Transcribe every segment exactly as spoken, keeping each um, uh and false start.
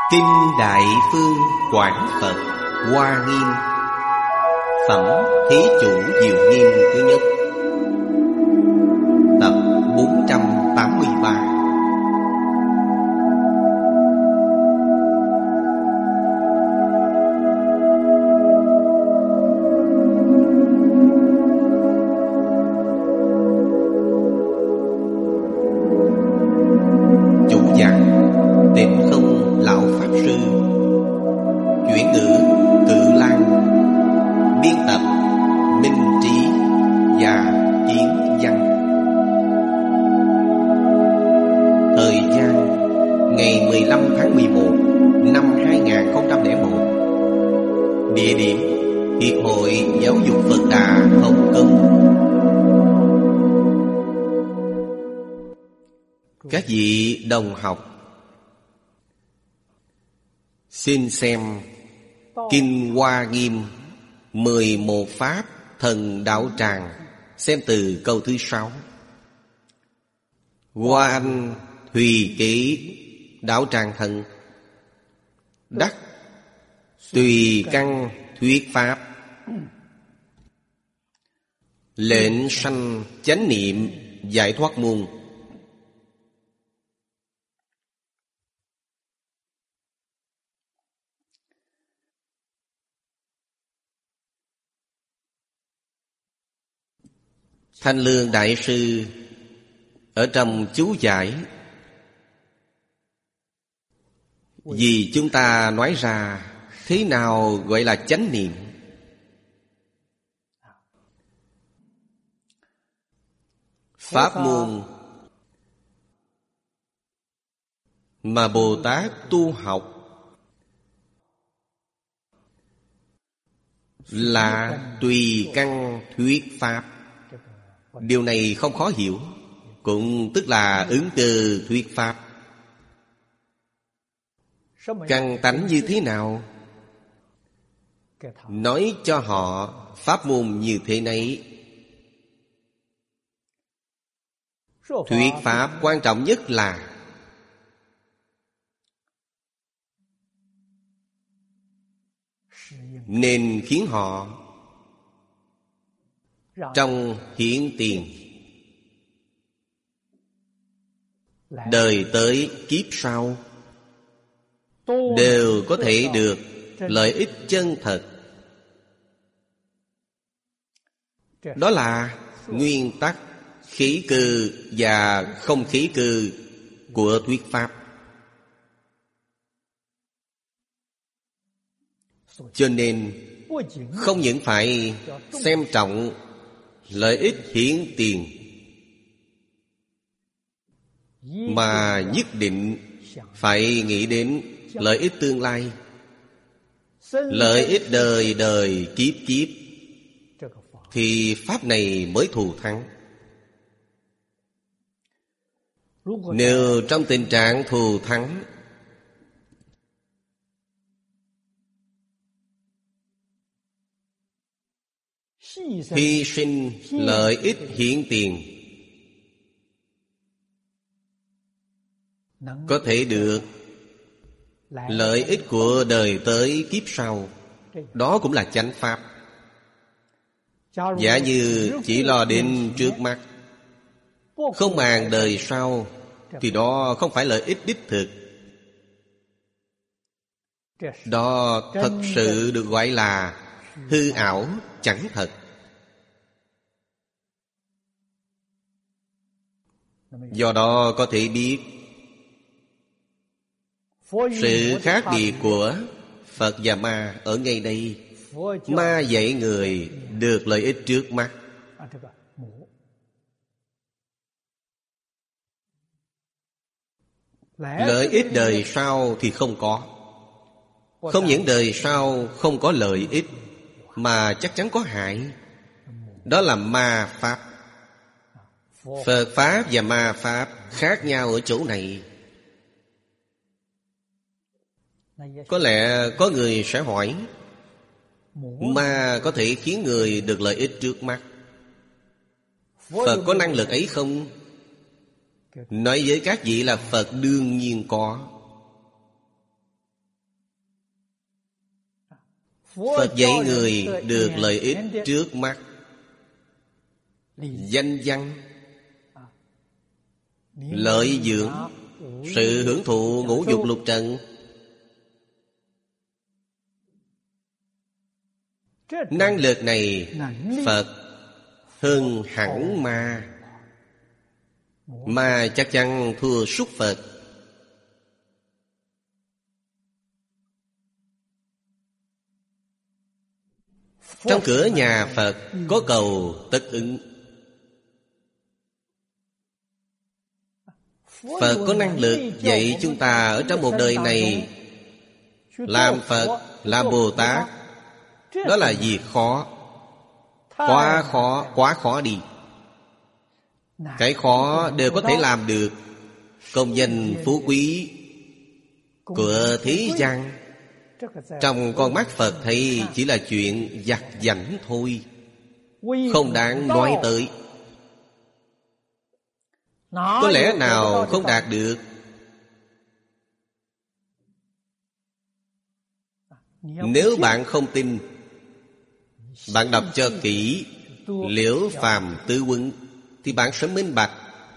Kinh Đại Phương Quảng Phật Hoa Nghiêm. Phẩm Thí Chủ Diệu Nghiêm thứ nhất. Tập bốn trăm tám mươi ba. Chủ giảng Tịnh Không Lão Pháp Sư. Chuyển ngữ Cự Lan. Biên tập Minh Trí và Kiến Văn. Thời gian ngày mười lăm tháng mười một năm hai nghìn không trăm lẻ một. Địa điểm Hiệp hội Giáo dục Phật Đà Hồng Kông. Các vị đồng học, xin xem Kinh Hoa Nghiêm mười một Pháp Thần Đạo Tràng. Xem từ câu thứ sáu. Hoa Anh Thùy Kỷ Đạo Tràng Thần đắc tùy căn thuyết pháp, lệnh sanh chánh niệm giải thoát môn. Thanh Lương Đại Sư ở trong chú giải, vì chúng ta nói ra thế nào gọi là chánh niệm. Pháp môn mà Bồ Tát tu học là tùy căn thuyết pháp. Điều này không khó hiểu, cũng tức là ứng từ thuyết pháp. Căn tánh như thế nào? Nói cho họ pháp môn như thế này. Thuyết pháp quan trọng nhất là nên khiến họ trong hiện tiền, đời tới kiếp sau đều có thể được lợi ích chân thật. Đó là nguyên tắc khí cư và không khí cư của thuyết pháp. Cho nên không những phải xem trọng lợi ích hiển tiền, mà nhất định phải nghĩ đến lợi ích tương lai, lợi ích đời đời kiếp kiếp, thì pháp này mới thù thắng. Nếu trong tình trạng thù thắng, hy sinh lợi ích hiển tiền, có thể được lợi ích của đời tới kiếp sau, đó cũng là chánh pháp. Giả như chỉ lo đến trước mắt, không màng đời sau, thì đó không phải lợi ích đích thực. Đó thật sự được gọi là hư ảo, chẳng thật. Do đó có thể biết sự khác biệt của Phật và ma ở ngay đây. Ma dạy người được lợi ích trước mắt, lợi ích đời sau thì không có. Không những đời sau không có lợi ích, mà chắc chắn có hại. Đó là ma pháp. Phật pháp và ma pháp khác nhau ở chỗ này. Có lẽ có người sẽ hỏi, ma có thể khiến người được lợi ích trước mắt, Phật có năng lực ấy không? Nói với các vị là Phật đương nhiên có. Phật dạy người được lợi ích trước mắt, danh văn, lợi dưỡng, sự hưởng thụ ngũ dục lục trần. Năng lực này Phật hơn hẳn ma. Ma chắc chắn thua súc Phật. Trong cửa nhà Phật có cầu tất ứng. Phật có năng lực dạy chúng ta ở trong một đời này làm Phật, làm Bồ Tát. Đó là việc khó, quá khó, quá khó đi. Cái khó đều có thể làm được. Công danh phú quý của thế gian, trong con mắt Phật thấy chỉ là chuyện vặt vãnh thôi, không đáng nói tới. Có lẽ nào không đạt được? Nếu bạn không tin, bạn đọc cho kỹ Liễu Phàm Tứ Huấn thì bạn sẽ minh bạch.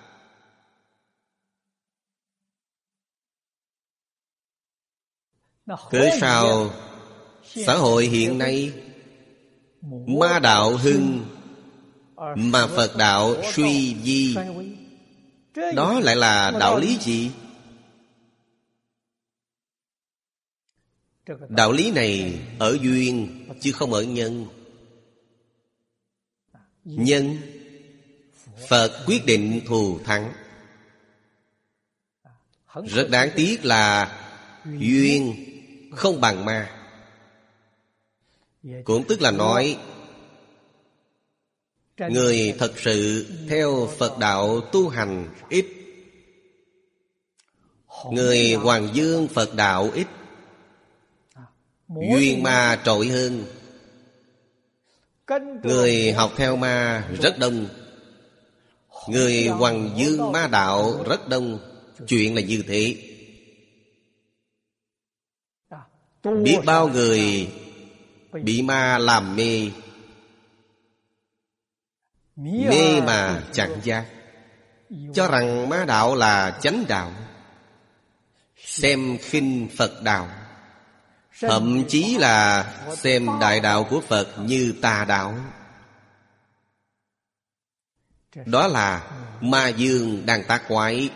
Cớ sao xã hội hiện nay ma đạo hưng mà Phật đạo suy vi? Đó lại là đạo lý gì? Đạo lý này ở duyên chứ không ở nhân. Nhân, Phật quyết định thù thắng. Rất đáng tiếc là duyên không bằng ma. Cũng tức là nói, người thật sự theo Phật đạo tu hành ít, người hoàng dương Phật đạo ít, duyên ma trội hơn. Người học theo ma rất đông, người hoàng dương ma đạo rất đông. Chuyện là như thế. Biết bao người bị ma làm mê, mê mà chẳng giác, cho rằng ma đạo là chánh đạo, xem khinh Phật đạo, thậm chí là xem đại đạo của Phật như tà đạo. Đó là ma dương đang tác quái,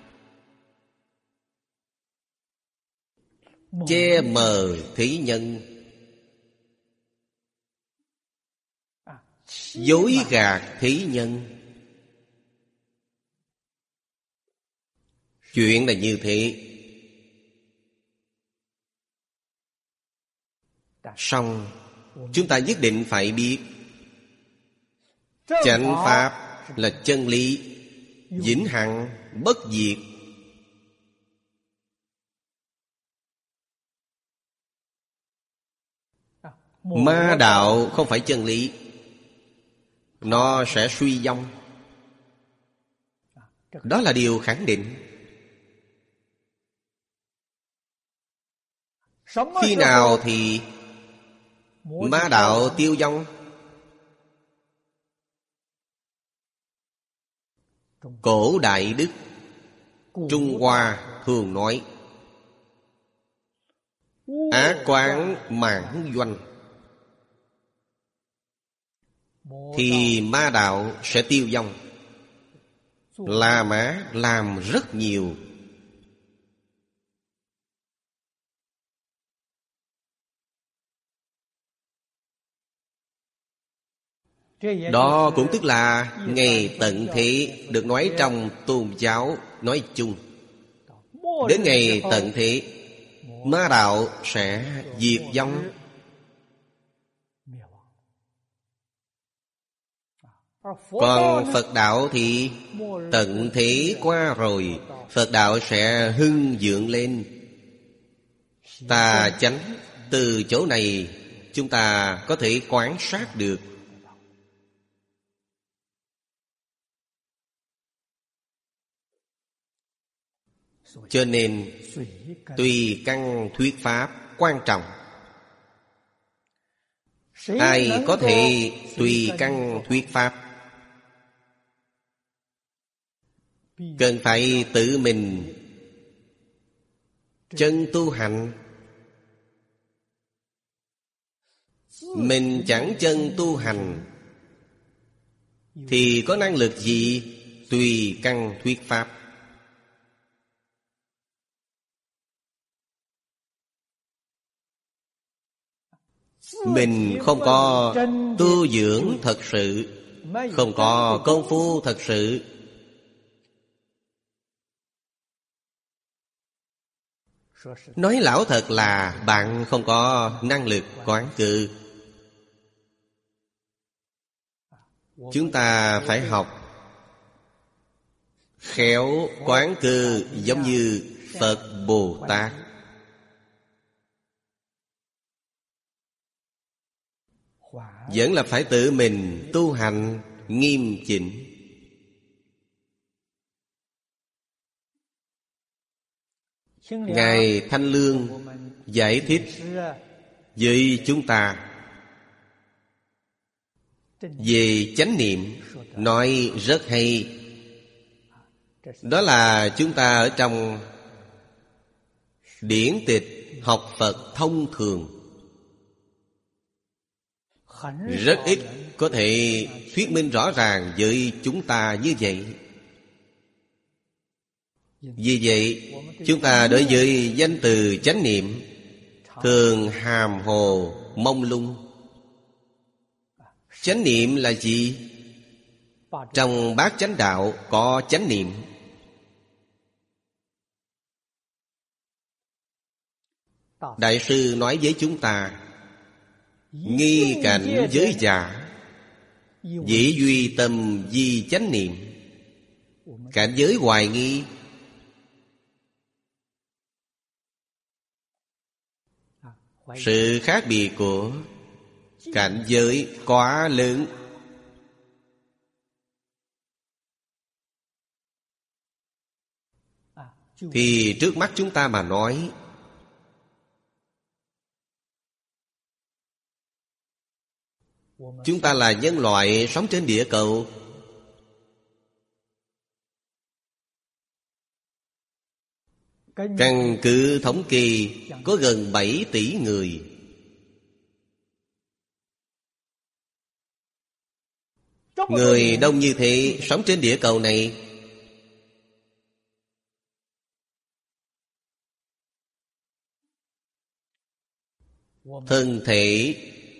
che mờ thế nhân, dối gạt thế nhân. Chuyện là như thế. Song chúng ta nhất định phải biết, chánh pháp là chân lý vĩnh hằng bất diệt. Ma đạo không phải chân lý, nó sẽ suy vong. Đó là điều khẳng định. Khi nào thì ma đạo tiêu vong? Cổ đại đức Trung Hoa thường nói ác quán mãn doanh, thì ma đạo sẽ tiêu vong. La Mã làm rất nhiều. Đó cũng tức là ngày tận thế được nói trong tôn giáo nói chung. Đến ngày tận thế, ma đạo sẽ diệt vong. Còn Phật đạo thì tận thế qua rồi, Phật đạo sẽ hưng vượng lên. Tà chánh từ chỗ này chúng ta có thể quan sát được. Cho nên tùy căn thuyết pháp quan trọng. Ai có thể tùy căn thuyết pháp? Cần phải tự mình chân tu hành. Mình chẳng chân tu hành thì có năng lực gì tùy căn thuyết pháp? Mình không có tu dưỡng thật sự, không có công phu thật sự, nói lão thật là bạn không có năng lực quán cự. Chúng ta phải học khéo quán cự giống như Phật Bồ Tát. Vẫn là phải tự mình tu hành nghiêm chỉnh. Ngài Thanh Lương giải thích với chúng ta về chánh niệm, nói rất hay. Đó là chúng ta ở trong điển tịch học Phật thông thường rất ít có thể thuyết minh rõ ràng với chúng ta như vậy. Vì vậy, chúng ta đối với danh từ chánh niệm thường hàm hồ mông lung. Chánh niệm là gì? Trong bát chánh đạo có chánh niệm. Đại sư nói với chúng ta: nghi cảnh giới giả, dĩ duy tâm di chánh niệm. Cảnh giới hoài nghi, sự khác biệt của cảnh giới quá lớn. Thì trước mắt chúng ta mà nói, chúng ta là nhân loại sống trên địa cầu. Căn cứ thống kê có gần bảy tỷ người. Người đông như thế sống trên địa cầu này, thân thể,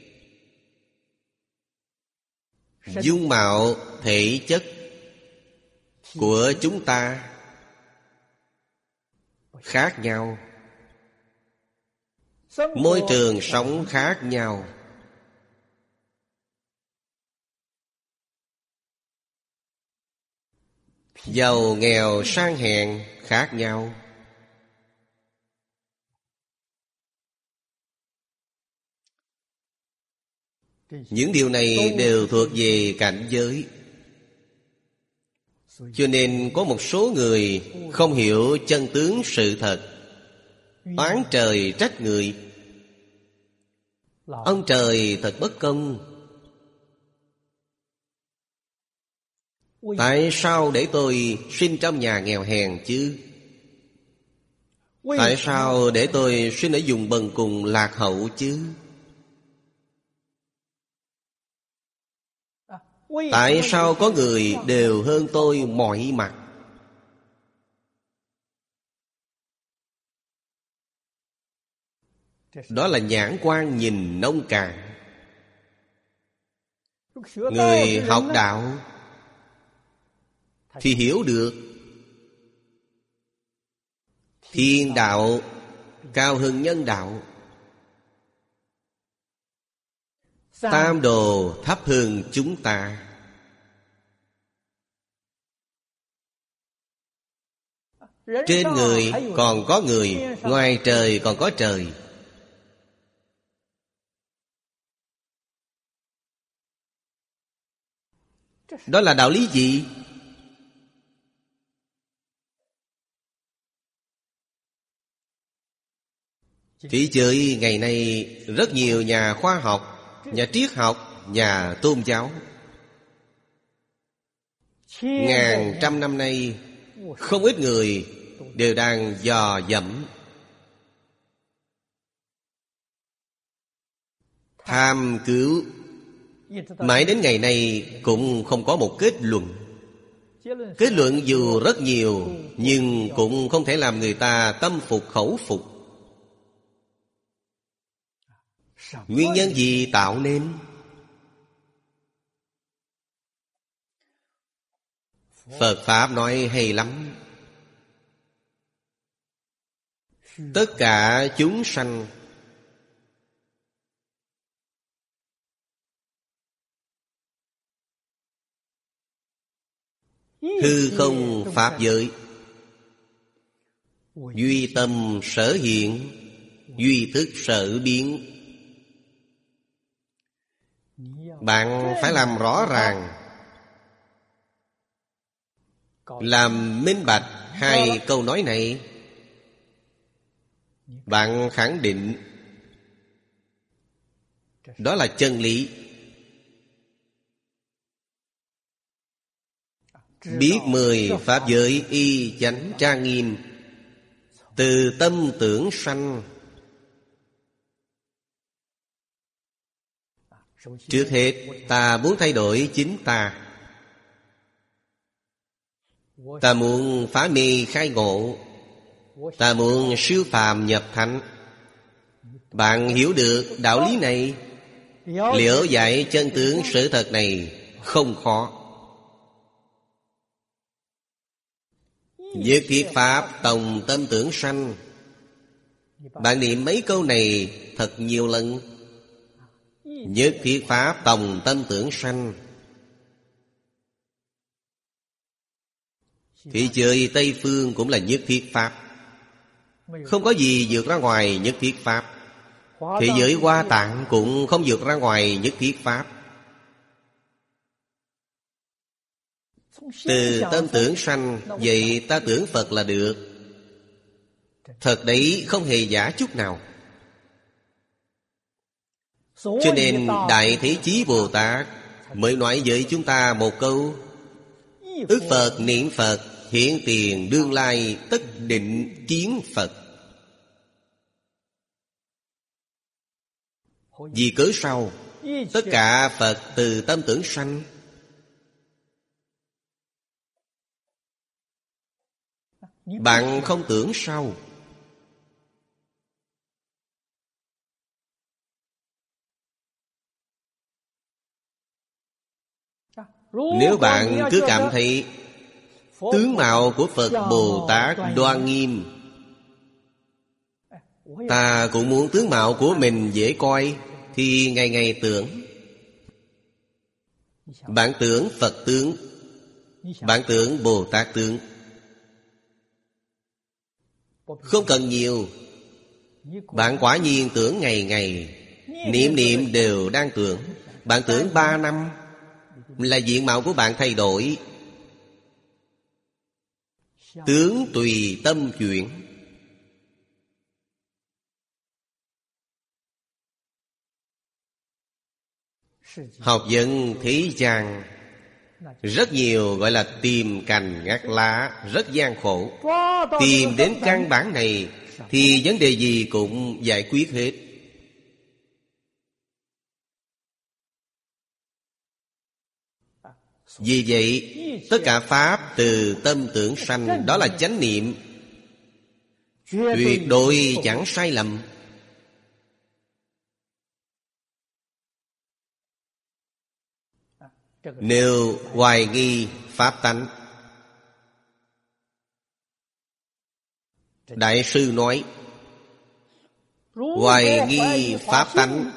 dung mạo, thể chất của chúng ta khác nhau, môi trường sống khác nhau, giàu nghèo sang hèn khác nhau. Những điều này đều thuộc về cảnh giới. Cho nên có một số người không hiểu chân tướng sự thật, oán trời trách người. Ông trời thật bất công. Tại sao để tôi sinh trong nhà nghèo hèn chứ? Tại sao để tôi sinh ở vùng bần cùng lạc hậu chứ? Tại sao có người đều hơn tôi mọi mặt? Đó là nhãn quan nhìn nông cạn. Người học đạo thì hiểu được thiên đạo cao hơn nhân đạo, tam đồ thấp hơn chúng ta. Trên người còn có người, ngoài trời còn có trời. Đó là đạo lý gì? Thị trường ngày nay rất nhiều nhà khoa học nhà triết học, nhà tôn giáo. Ngàn trăm năm nay, không ít người đều đang dò dẫm, tham cứu. Mãi đến ngày nay cũng không có một kết luận. Kết luận dù rất nhiều, nhưng cũng không thể làm người ta tâm phục khẩu phục. Nguyên nhân gì tạo nên? Phật Pháp nói hay lắm. Tất cả chúng sanh hư không pháp giới, duy tâm sở hiện, duy thức sở biến. Bạn phải làm rõ ràng, làm minh bạch hai câu nói này. Bạn khẳng định đó là chân lý. Biết mười pháp giới y chánh trang nghiêm, từ tâm tưởng sanh. Trước hết ta muốn thay đổi chính ta. Ta muốn phá mê khai ngộ. Ta muốn siêu phàm nhập thánh. Bạn hiểu được đạo lý này, liễu giải chân tướng sự thật này không khó. Nhất thiết pháp tòng tâm tưởng sanh. Bạn niệm mấy câu này thật nhiều lần. Nhất thiết pháp tòng tâm tưởng sanh. Thị chơi Tây Phương cũng là nhất thiết pháp. Không có gì vượt ra ngoài nhất thiết pháp. Thế giới Hoa Tạng cũng không vượt ra ngoài nhất thiết pháp. Từ tâm tưởng sanh, vậy ta tưởng Phật là được. Thật đấy, không hề giả chút nào. Cho nên Đại Thế Chí Bồ Tát mới nói với chúng ta một câu: ức Phật niệm Phật, hiện tiền đương lai tất định kiến Phật. Vì cớ sao? Tất cả Phật từ tâm tưởng sanh. Bạn không tưởng sao? Nếu bạn cứ cảm thấy tướng mạo của Phật Bồ Tát đoan nghiêm, ta cũng muốn tướng mạo của mình dễ coi, thì ngày ngày tưởng. Bạn tưởng Phật tướng, bạn tưởng Bồ Tát tướng. Không cần nhiều. Bạn quả nhiên tưởng ngày ngày, niệm niệm đều đang tưởng. Bạn tưởng ba năm là diện mạo của bạn thay đổi. Tướng tùy tâm chuyển. Học vấn thế gian rất nhiều gọi là tìm cành ngắt lá, rất gian khổ. Tìm đến căn bản này thì vấn đề gì cũng giải quyết hết. Vì vậy, tất cả pháp từ tâm tưởng sanh, đó là chánh niệm, tuyệt đối chẳng sai lầm. Nếu hoài nghi pháp tánh, Đại sư nói, hoài nghi pháp tánh,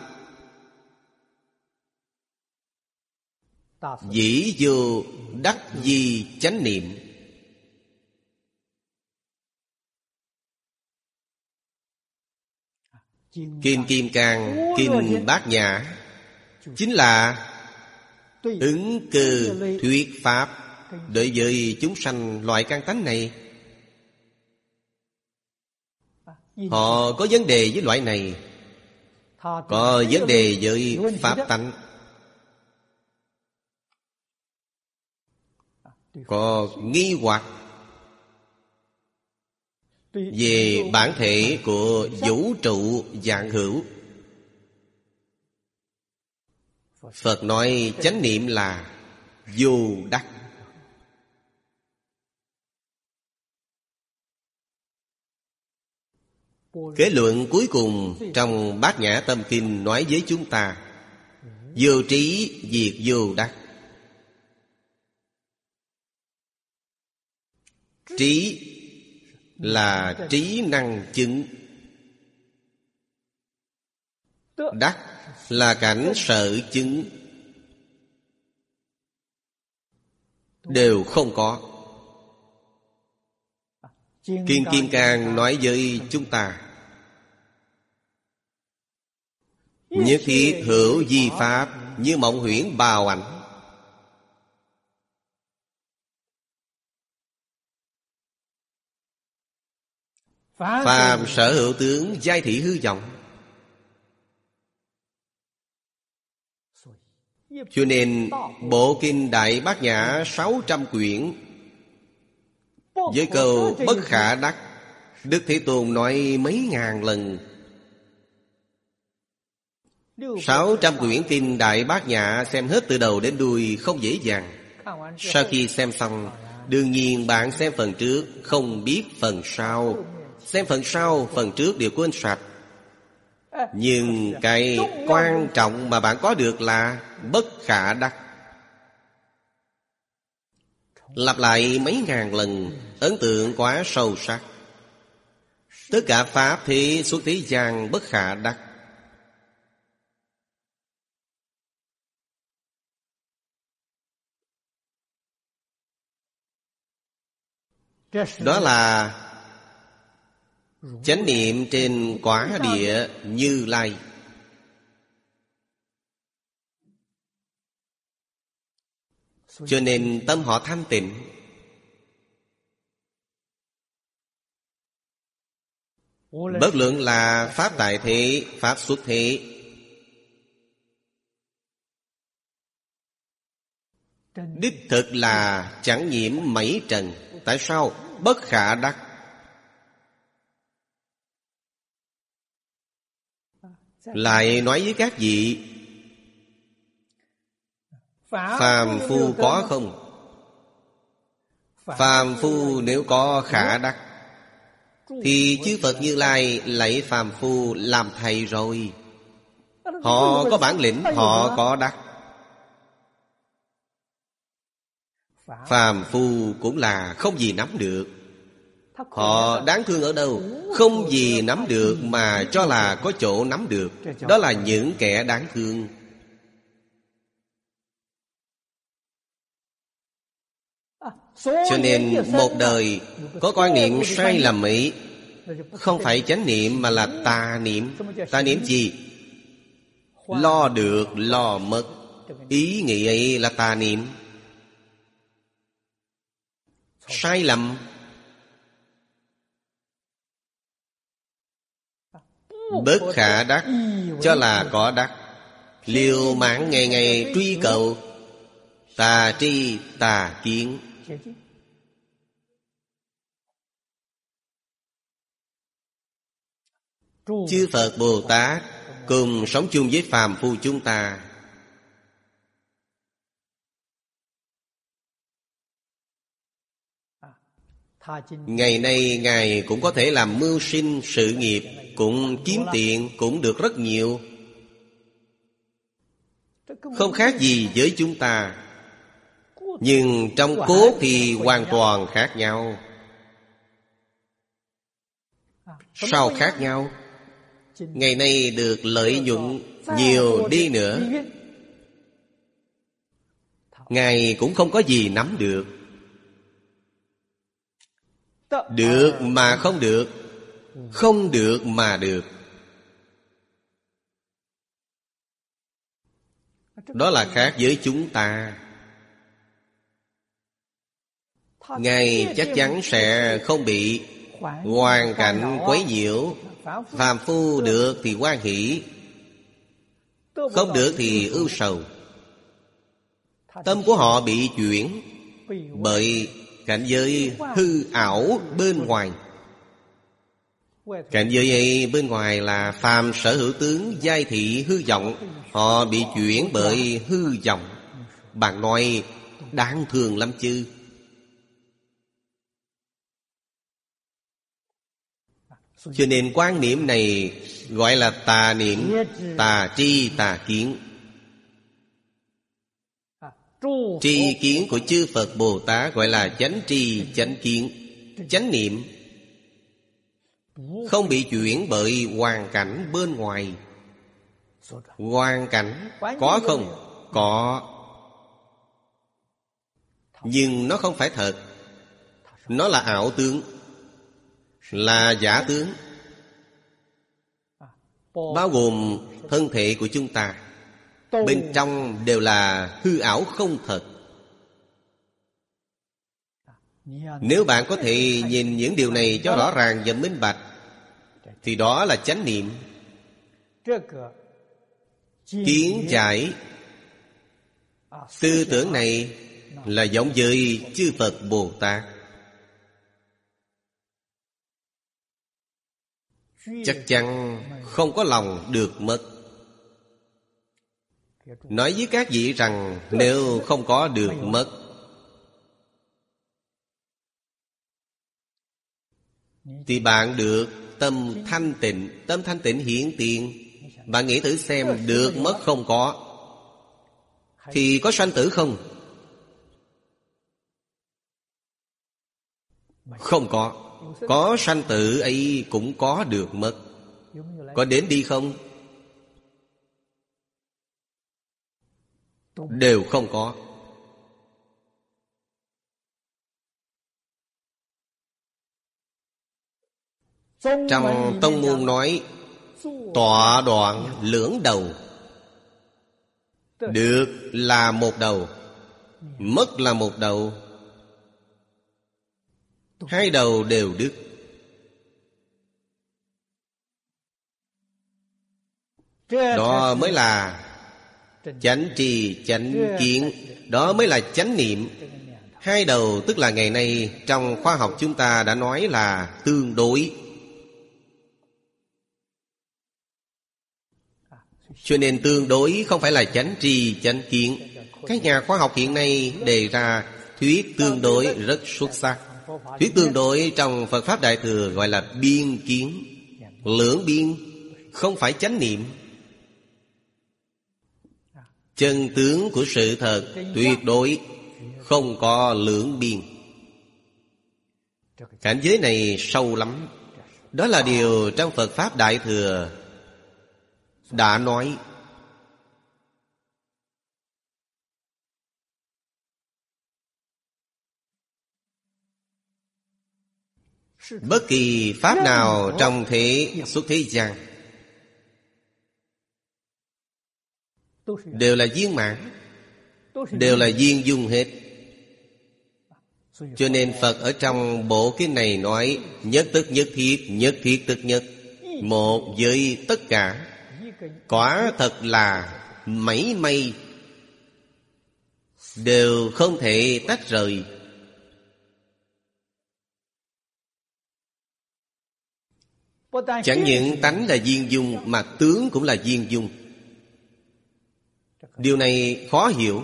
dĩ vô đắc di chánh niệm. Kim Kim Cang, Kim Bát Nhã chính là ứng cơ thuyết pháp đối với chúng sanh loại căn tánh này. Họ có vấn đề với loại này, có vấn đề với pháp tánh, có nghi hoặc về bản thể của vũ trụ vạn hữu. Phật nói chánh niệm là vô đắc. Kết luận cuối cùng trong Bát Nhã Tâm Kinh nói với chúng ta: vô trí diệt vô đắc. Trí là trí năng chứng, đắc là cảnh sở chứng, đều không có. Kinh Kim Cang nói với chúng ta: nhất thiết hữu vi pháp, như mộng huyễn bào ảnh. Phàm sở hữu tướng, giai thị hư vọng. Cho nên bộ kinh Đại Bát Nhã sáu trăm quyển, với câu bất khả đắc, Đức Thế Tôn nói mấy ngàn lần. Sáu trăm quyển kinh Đại Bát Nhã xem hết từ đầu đến đuôi không dễ dàng. Sau khi xem xong, đương nhiên bạn xem phần trước không biết phần sau, xem phần sau phần trước đều quên sạch. Nhưng cái quan trọng mà bạn có được là bất khả đắc. Lặp lại mấy ngàn lần, ấn tượng quá sâu sắc. Tất cả pháp thế xuất thế gian bất khả đắc. Đó là chánh niệm trên quả địa Như Lai. Cho nên tâm họ thanh tịnh. Bất luận là pháp tại thế, pháp xuất thế, đích thực là chẳng nhiễm mảy trần. Tại sao? Bất khả đắc. Lại nói với các vị: phàm phu có không? Phàm phu nếu có khả đắc, thì chư Phật Như Lai lấy phàm phu làm thầy rồi. Họ có bản lĩnh, họ có đắc. Phàm phu cũng là không gì nắm được. Họ đáng thương ở đâu? Không gì nắm được mà cho là có chỗ nắm được. Đó là những kẻ đáng thương. Cho nên một đời có quan niệm sai lầm ấy, không phải chánh niệm mà là tà niệm. Tà niệm gì? Lo được, lo mất. Ý nghĩ ấy là tà niệm. Sai lầm. Bất khả đắc cho là có đắc. Liều mạng ngày ngày truy cầu, tà tri tà kiến. Chư Phật Bồ Tát cùng sống chung với phàm phu chúng ta. Ngày nay Ngài cũng có thể làm mưu sinh sự nghiệp, cũng kiếm tiền, cũng được rất nhiều, không khác gì với chúng ta. Nhưng trong cốt thì hoàn toàn khác nhau. Sao khác nhau? Ngày nay được lợi nhuận nhiều đi nữa, Ngài cũng không có gì nắm được. Được mà không được, không được mà được. Đó là khác với chúng ta. Ngài chắc chắn sẽ không bị hoàn cảnh quấy nhiễu. Phàm phu được thì hoan hỷ, Không được thì ưu sầu. Tâm của họ bị chuyển bởi cảnh giới hư ảo bên ngoài. Cảnh giới ấy bên ngoài là phàm sở hữu tướng, giai thị hư vọng. Họ bị chuyển bởi hư vọng. Bạn nói đáng thương lắm chứ. Cho nên quan niệm này gọi là tà niệm, tà tri tà kiến. Tri kiến của chư Phật Bồ Tát gọi là chánh tri chánh kiến. Chánh niệm không bị chuyển bởi hoàn cảnh bên ngoài. Hoàn cảnh có không? Có. Nhưng nó không phải thật. Nó là ảo tướng, là giả tướng, bao gồm thân thể của chúng ta. Bên trong đều là hư ảo không thật. Nếu bạn có thể nhìn những điều này cho rõ ràng và minh bạch, thì đó là chánh niệm. Kiến giải tư tưởng này là giống với chư Phật Bồ Tát. Chắc chắn không có lòng được mất. Nói với các vị rằng nếu không có được mất, thì bạn được tâm thanh tịnh. Tâm thanh tịnh hiển tiền. Bạn nghĩ thử xem, được mất không có thì có sanh tử không? Không có. Có sanh tử ấy cũng có được mất. Có đến đi không? Đều không có. Trong tông môn nói tọa đoạn lưỡng đầu. Được là một đầu, mất là một đầu. Hai đầu đều đứt. Đó mới là chánh trì chánh kiến. Đó mới là chánh niệm. Hai đầu tức là ngày nay trong khoa học chúng ta đã nói là tương đối. Cho nên tương đối không phải là chánh trì chánh kiến. Các nhà khoa học hiện nay đề ra thuyết tương đối rất xuất sắc. Thuyết tương đối trong Phật Pháp Đại Thừa gọi là biên kiến. Lưỡng biên, không phải chánh niệm. Chân tướng của sự thật tuyệt đối không có lưỡng biên. Cảnh giới này sâu lắm. Đó là điều trong Phật Pháp Đại Thừa đã nói. Bất kỳ pháp nào trong thế xuất thế gian đều là viên mãn, đều là viên dung hết. Cho nên Phật ở trong bộ kinh này nói nhất tức nhất thiết, nhất thiết tức nhất, một với tất cả. Quả thật là mảy may đều không thể tách rời. Chẳng những tánh là viên dung, mà tướng cũng là viên dung. Điều này khó hiểu.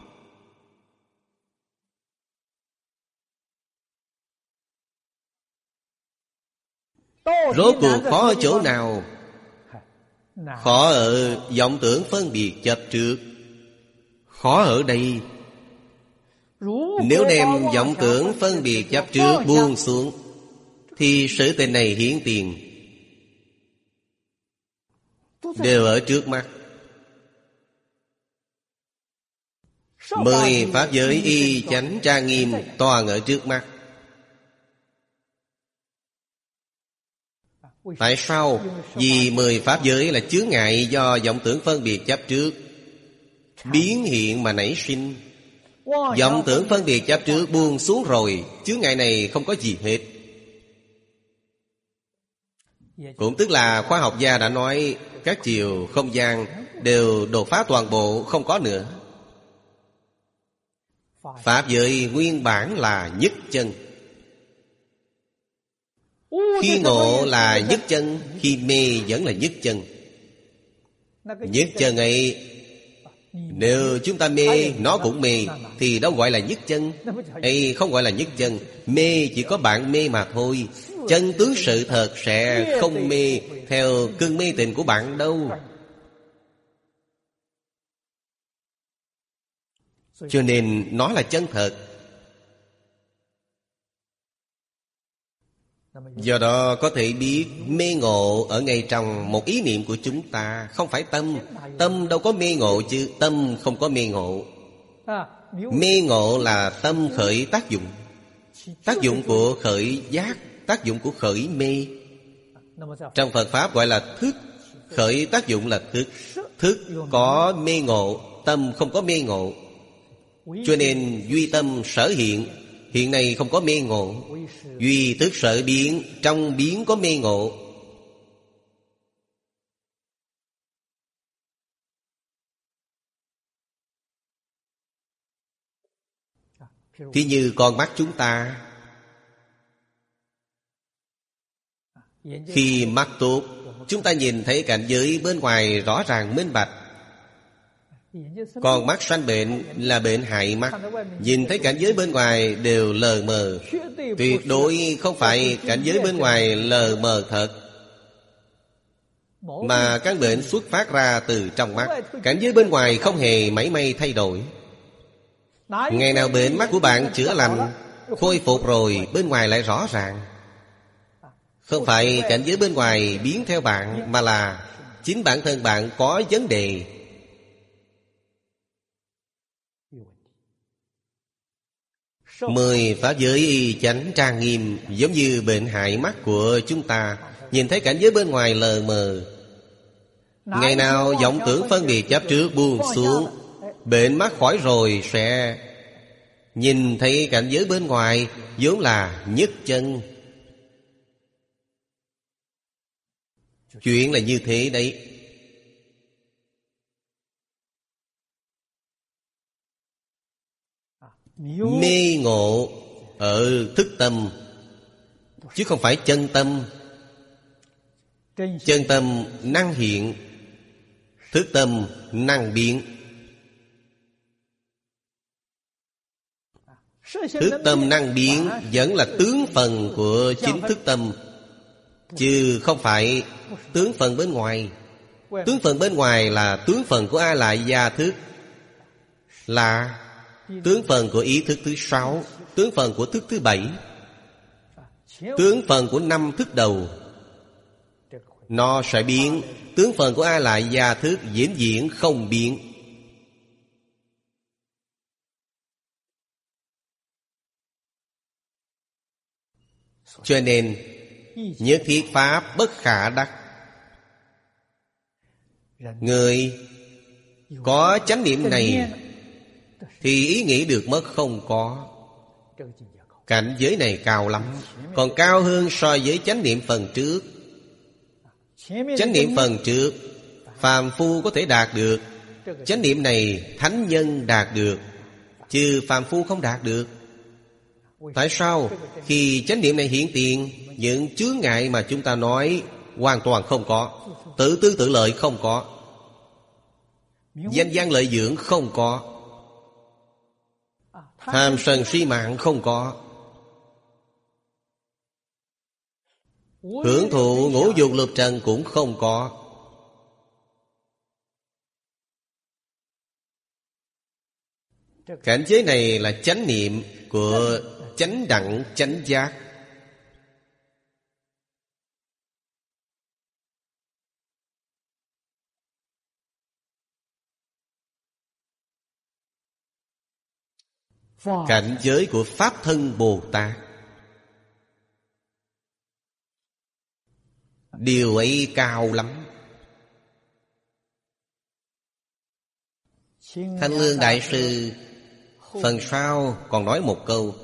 Rốt cuộc khó ở chỗ nào? Khó ở vọng tưởng phân biệt chấp trước. Khó ở đây. Nếu đem vọng tưởng phân biệt chấp trước buông xuống, thì sự tình này hiển tiền, đều ở trước mắt. Mười pháp giới y chánh trang nghiêm toàn ở trước mắt. Tại sao? Vì mười pháp giới là chướng ngại do vọng tưởng phân biệt chấp trước biến hiện mà nảy sinh. Vọng tưởng phân biệt chấp trước buông xuống rồi, chướng ngại này không có gì hết. Cũng tức là khoa học gia đã nói các chiều không gian đều đột phá toàn bộ, không có nữa. Pháp giới nguyên bản là nhất chân. Khi ngộ là nhất chân, khi mê vẫn là nhất chân. Nhất chân ấy, nếu chúng ta mê, nó cũng mê, thì đâu gọi là nhất chân. Hay không gọi là nhất chân. Mê chỉ có bạn mê mà thôi. Chân tướng sự thật sẽ không mê theo cơn mê tình của bạn đâu. Cho nên nó là chân thật. Do đó có thể biết mê ngộ ở ngay trong một ý niệm của chúng ta, không phải tâm. Tâm đâu có mê ngộ chứ, tâm không có mê ngộ. Mê ngộ là tâm khởi tác dụng. Tác dụng của khởi giác, tác dụng của khởi mê. Trong Phật Pháp gọi là thức. Khởi tác dụng là thức. Thức có mê ngộ, tâm không có mê ngộ. Cho nên duy tâm sở hiện, hiện nay không có mê ngộ. Duy thức sở biến, trong biến có mê ngộ. Thì như con mắt chúng ta, khi mắt tốt, chúng ta nhìn thấy cảnh giới bên ngoài rõ ràng minh bạch. Còn mắt sanh bệnh là bệnh hại mắt. Nhìn thấy cảnh giới bên ngoài đều lờ mờ. Tuyệt đối không phải cảnh giới bên ngoài lờ mờ thật, mà căn bệnh xuất phát ra từ trong mắt. Cảnh giới bên ngoài không hề mảy may thay đổi. Ngày nào bệnh mắt của bạn chữa lành, khôi phục rồi, bên ngoài lại rõ ràng. Không phải cảnh giới bên ngoài biến theo bạn, mà là chính bản thân bạn có vấn đề. Mười pháp giới y chánh trang nghiêm, giống như bệnh hại mắt của chúng ta. Nhìn thấy cảnh giới bên ngoài lờ mờ. Ngày nào vọng tưởng phân biệt chấp trước buông xuống, bệnh mắt khỏi rồi sẽ nhìn thấy cảnh giới bên ngoài vốn là nhất chân. Chuyện là như thế đấy. Mê ngộ ở thức tâm, chứ không phải chân tâm. Chân tâm năng hiện, thức tâm năng biến. Thức tâm năng biến vẫn là tướng phần của chính thức tâm, chứ không phải tướng phần bên ngoài. Tướng phần bên ngoài là tướng phần của A Lại Gia thức, là tướng phần của ý thức thứ sáu, tướng phần của thức thứ bảy, tướng phần của năm thức đầu. Nó sẽ biến. Tướng phần của A Lại Gia thức vĩnh viễn không biến. Cho nên nhất thiết pháp bất khả đắc. Người có chánh niệm này thì ý nghĩ được mất không có. Cảnh giới này cao lắm, còn cao hơn so với chánh niệm phần trước. Chánh niệm phần trước phàm phu có thể đạt được, chánh niệm này thánh nhân đạt được, chứ phàm phu không đạt được. Tại sao? Khi chánh niệm này hiện tiền, những chướng ngại mà chúng ta nói hoàn toàn không có. Tự tư tự lợi không có, danh văn lợi dưỡng không có, tham sân si mạng không có, hưởng thụ ngũ dục lục trần cũng không có. Cảnh giới này là chánh niệm của chánh đẳng chánh giác. Cảnh giới của Pháp Thân Bồ Tát. Điều ấy cao lắm. Thanh Lương Đại Sư phần sau còn nói một câu: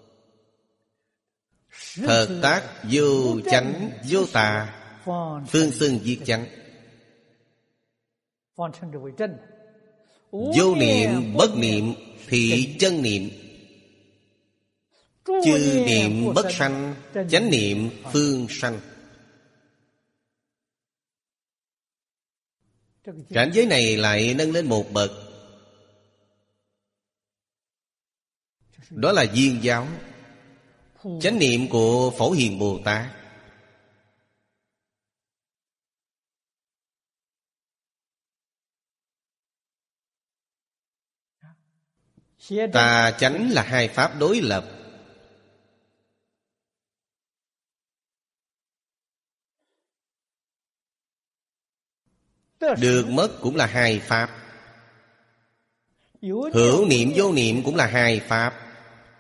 thật tác vô chánh vô tà, phương xưng diệt chánh. Vô niệm bất niệm thì chân niệm. Chư niệm bất sanh, chánh niệm phương sanh. Cảnh giới này lại nâng lên một bậc. Đó là Viên giáo, chánh niệm của Phổ Hiền Bồ Tát. Tà chánh là hai pháp đối lập. Được mất cũng là hai pháp. Hữu niệm vô niệm cũng là hai pháp,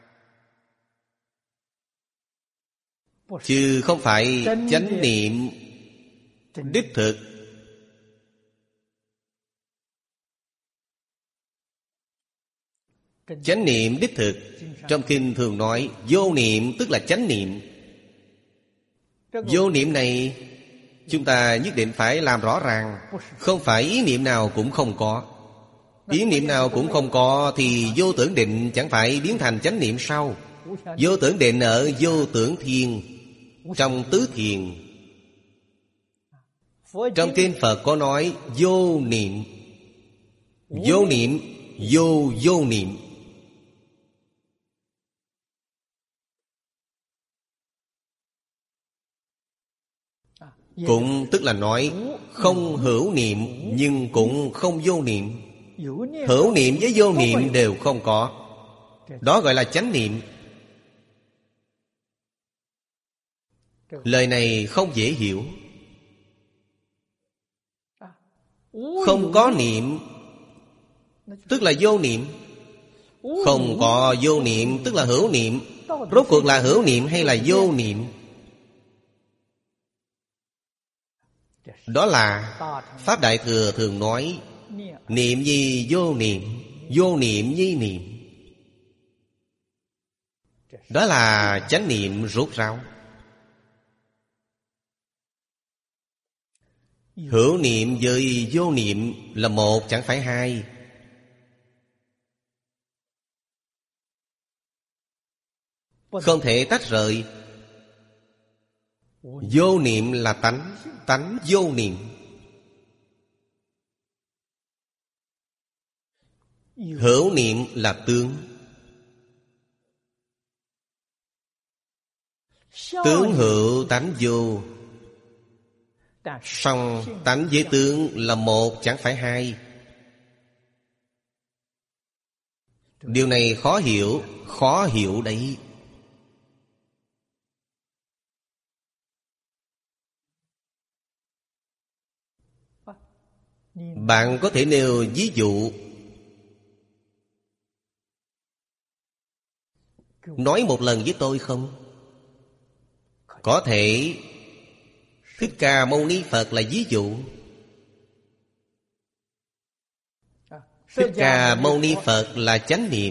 chứ không phải chánh niệm đích thực. Chánh niệm đích thực, trong kinh thường nói vô niệm tức là chánh niệm. Vô niệm này chúng ta nhất định phải làm rõ ràng. Không phải ý niệm nào cũng không có. Ý niệm nào cũng không có thì vô tưởng định chẳng phải biến thành chánh niệm sao? Vô tưởng định ở vô tưởng thiên, trong tứ thiền. Trong kinh Phật có nói vô niệm. Vô niệm, vô vô niệm. Cũng tức là nói không hữu niệm nhưng cũng không vô niệm. Hữu niệm với vô niệm đều không có. Đó gọi là chánh niệm. Lời này không dễ hiểu. Không có niệm tức là vô niệm. Không có vô niệm tức là hữu niệm. Rốt cuộc là hữu niệm hay là vô niệm? Đó là Pháp Đại Thừa thường nói niệm nhi vô niệm, vô niệm nhi niệm. Đó là chánh niệm rốt ráo. Hữu niệm với vô niệm là một chẳng phải hai. Không thể tách rời. Vô niệm là tánh, tánh vô niệm. Hữu niệm là tướng. Tướng hữu tánh vô. Song tánh với tướng là một chẳng phải hai. Điều này khó hiểu, khó hiểu đấy. Bạn có thể nêu ví dụ. Nói một lần với tôi không? Có thể. Thích Ca Mâu Ni Phật là ví dụ. Thích Ca Mâu Ni Phật là chánh niệm.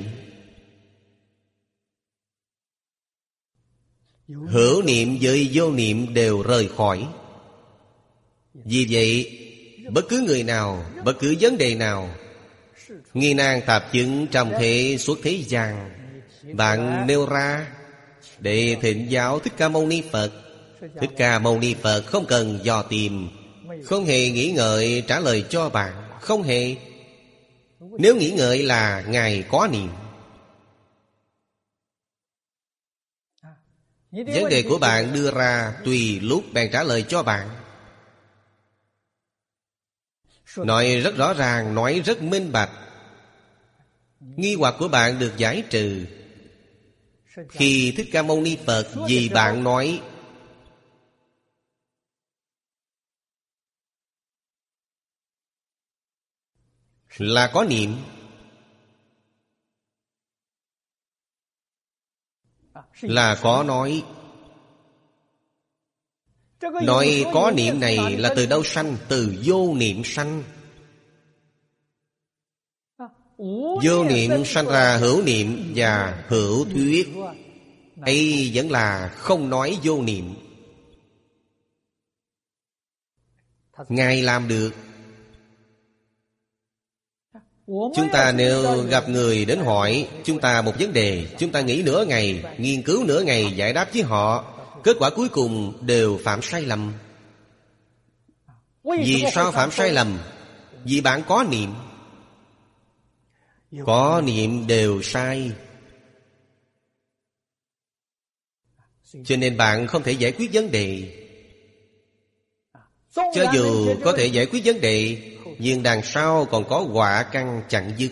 Hữu niệm với vô niệm đều rời khỏi. Vì vậy, bất cứ người nào, bất cứ vấn đề nào, nghi nan tạp chứng trong thế xuất thế gian, bạn nêu ra để thỉnh giáo Thích Ca Mâu Ni Phật. Thích Ca Mâu Ni Phật không cần dò tìm, không hề nghĩ ngợi trả lời cho bạn. Không hề. Nếu nghĩ ngợi là Ngài có niệm. Vấn đề của bạn đưa ra tùy lúc bèn trả lời cho bạn. Nói rất rõ ràng, nói rất minh bạch. Nghi hoặc của bạn được giải trừ. Khi Thích Ca Mâu Ni Phật vì bạn nói là có niệm. Là có nói. Nói có niệm này là từ đâu sanh? Từ vô niệm sanh. Vô niệm sanh ra hữu niệm và hữu thuyết. ấy vẫn là không nói vô niệm. Ngài làm được. Chúng ta nếu gặp người đến hỏi chúng ta một vấn đề, chúng ta nghĩ nửa ngày, nghiên cứu nửa ngày giải đáp với họ, kết quả cuối cùng đều phạm sai lầm. Vì sao phạm sai lầm? Vì bạn có niệm. Có niệm đều sai. Cho nên bạn không thể giải quyết vấn đề. Cho dù có thể giải quyết vấn đề, nhưng đằng sau còn có họa căn chặn dứt.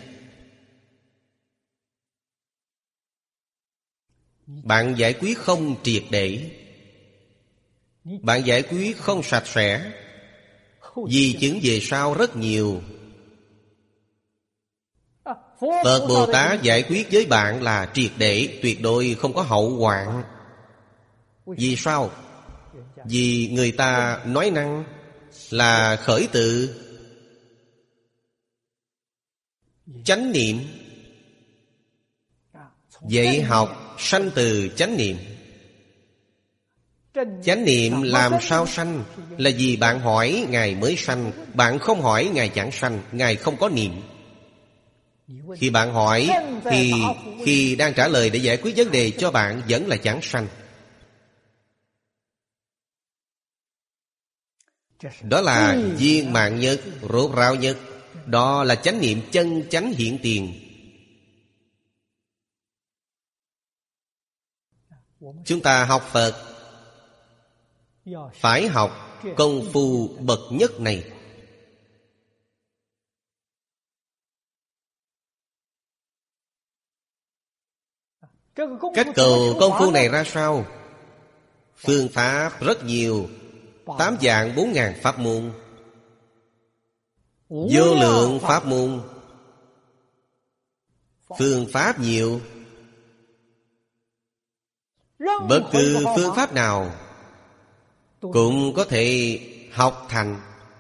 Bạn giải quyết không triệt để, bạn giải quyết không sạch sẽ, di chứng về sau rất nhiều. Phật Bồ Tát giải quyết với bạn là triệt để, tuyệt đối không có hậu hoạn. Vì sao? Vì người ta nói năng là khởi tự chánh niệm. Dạy học sanh từ chánh niệm. Chánh niệm làm sao sanh? Là vì bạn hỏi Ngài mới sanh. Bạn không hỏi Ngài chẳng sanh. Ngài không có niệm. Khi bạn hỏi thì khi đang trả lời để giải quyết vấn đề cho bạn vẫn là chẳng sanh. Đó là viên mạng nhất, rốt ráo nhất. Đó là chánh niệm chân chánh hiện tiền. Chúng ta học Phật phải học công phu bậc nhất này. Cách cầu công phu này ra sao? Phương pháp rất nhiều. Tám vạn bốn ngàn pháp môn, vô lượng pháp môn. Phương pháp nhiều. Bất cứ phương pháp nào cũng có thể học thành.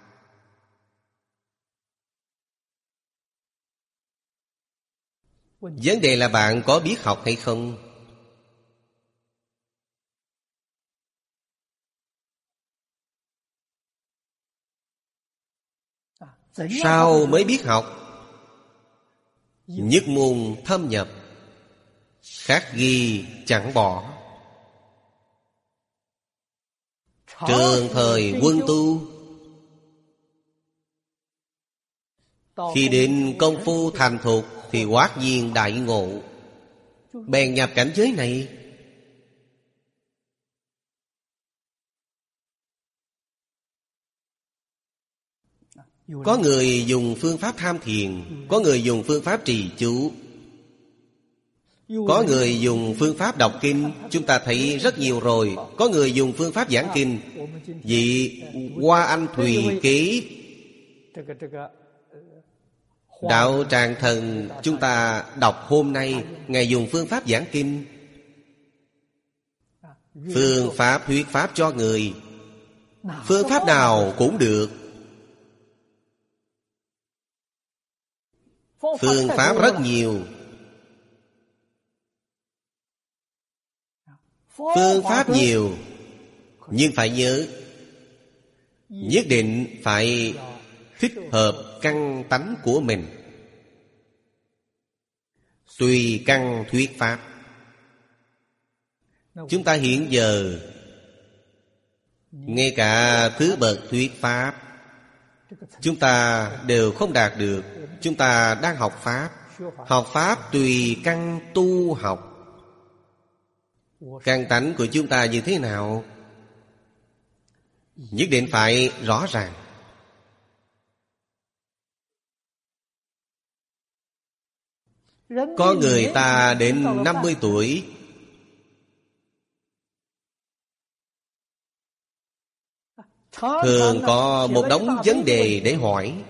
Vấn đề là bạn có biết học hay không? Sao mới biết học? Nhất môn thâm nhập, khắc ghi chẳng bỏ. Trường thời quân tu, khi đến công phu thành thục thì hoát nhiên đại ngộ, bèn nhập cảnh giới này. Có người dùng phương pháp tham thiền, có người dùng phương pháp trì chú, có người dùng phương pháp đọc kinh. Chúng ta thấy rất nhiều rồi. Có người dùng phương pháp giảng kinh. Vị Hoa Anh Thùy Kế Đạo Tràng Thần chúng ta đọc hôm nay, Ngài dùng phương pháp giảng kinh, phương pháp thuyết pháp cho người. Phương pháp nào cũng được. Phương pháp rất nhiều. Phương pháp nhiều, nhưng phải nhớ, nhất định phải thích hợp căn tánh của mình. Tùy căn thuyết pháp. Chúng ta hiện giờ ngay cả thứ bậc thuyết pháp chúng ta đều không đạt được. Chúng ta đang học pháp. Học pháp tùy căn tu học. Căn tánh của chúng ta như thế nào nhất định phải rõ ràng. Có người ta đến năm mươi tuổi thường có một đống vấn đề để hỏi.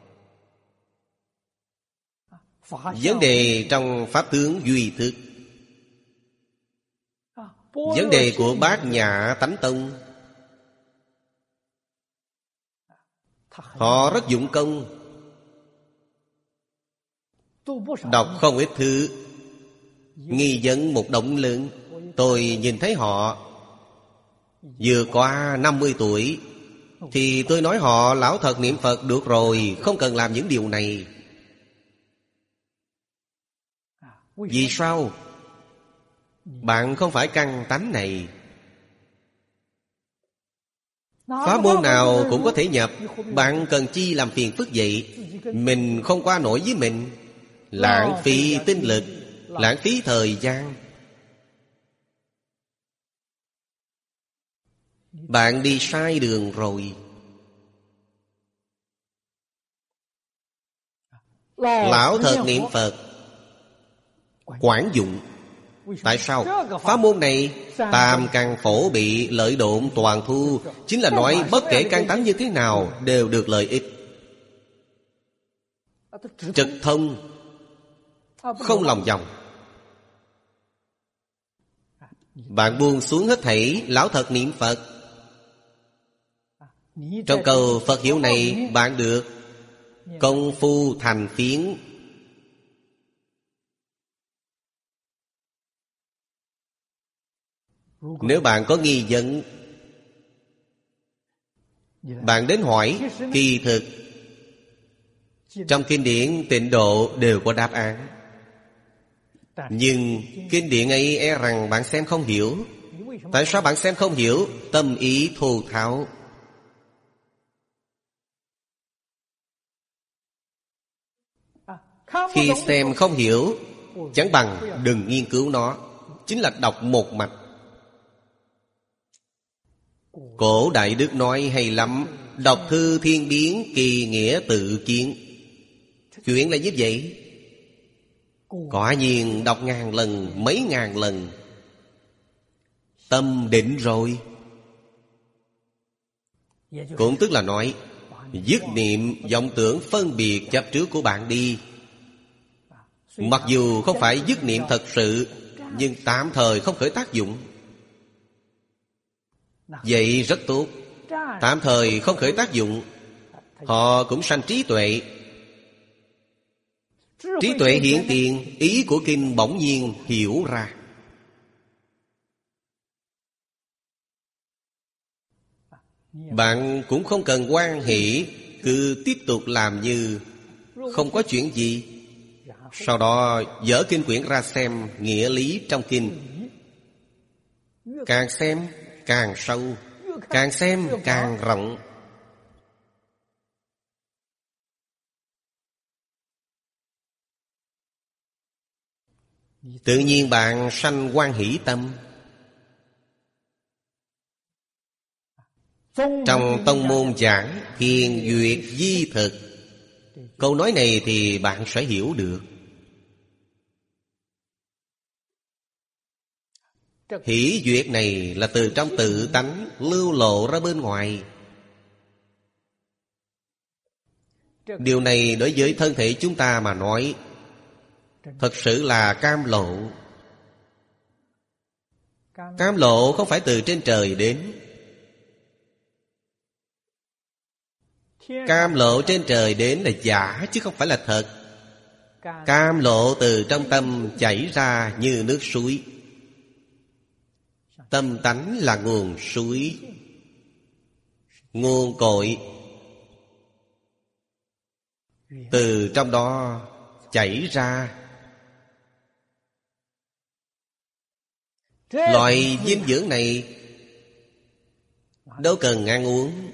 Vấn đề trong pháp tướng duy thức, vấn đề của Bát Nhã Tánh Tông. Họ rất dụng công, đọc không ít thứ, nghi vấn một đống lớn. Tôi nhìn thấy họ vừa qua năm mươi tuổi thì tôi nói họ lão thật niệm Phật được rồi, không cần làm những điều này. Vì sao? Bạn không phải căn tánh này. Pháp môn nào cũng có thể nhập. Bạn cần chi làm phiền phức vậy? Mình không qua nổi với mình. Lãng phí tinh lực, lãng phí thời gian. Bạn đi sai đường rồi. Lão thật niệm Phật, quảng dụng. Tại sao? Pháp môn này tam căn phổ bị lợi độn toàn thu, chính là nói bất kể căn tánh như thế nào đều được lợi ích. Trực thông, không lòng vòng. Bạn buông xuống hết thảy, lão thật niệm Phật. Trong câu Phật hiệu này bạn được công phu thành phiến. Nếu bạn có nghi vấn, bạn đến hỏi. Kỳ thực trong kinh điển Tịnh Độ đều có đáp án. Nhưng kinh điển ấy e rằng bạn xem không hiểu. Tại sao bạn xem không hiểu? Tâm ý thô tháo. Khi xem không hiểu, chẳng bằng đừng nghiên cứu nó. Chính là đọc một mạch. Cổ Đại Đức nói hay lắm: đọc thư thiên biến, kỳ nghĩa tự kiến. Chuyện là như vậy. Quả nhiên đọc ngàn lần, mấy ngàn lần, tâm định rồi. Cũng tức là nói, dứt niệm vọng tưởng phân biệt chấp trước của bạn đi. Mặc dù không phải dứt niệm thật sự, nhưng tạm thời không khởi tác dụng. Vậy rất tốt. Tạm thời không khởi tác dụng, họ cũng sanh trí tuệ. Trí tuệ hiện tiền, ý của kinh bỗng nhiên hiểu ra. Bạn cũng không cần hoan hỷ, cứ tiếp tục làm như không có chuyện gì. Sau đó dở kinh quyển ra xem nghĩa lý trong kinh. Càng xem càng sâu, càng xem càng rộng. Tự nhiên bạn sanh hoan hỷ tâm. Trong tông môn giảng thiền duyệt di thực, câu nói này thì bạn sẽ hiểu được. Hỷ duyệt này là từ trong tự tánh lưu lộ ra bên ngoài. Điều này đối với thân thể chúng ta mà nói, thật sự là cam lộ. Cam lộ không phải từ trên trời đến. Cam lộ trên trời đến là giả chứ không phải là thật. Cam lộ từ trong tâm chảy ra như nước suối. Tâm tánh là nguồn suối, nguồn cội. Từ trong đó chảy ra. Loại dinh dưỡng này đâu cần ăn uống.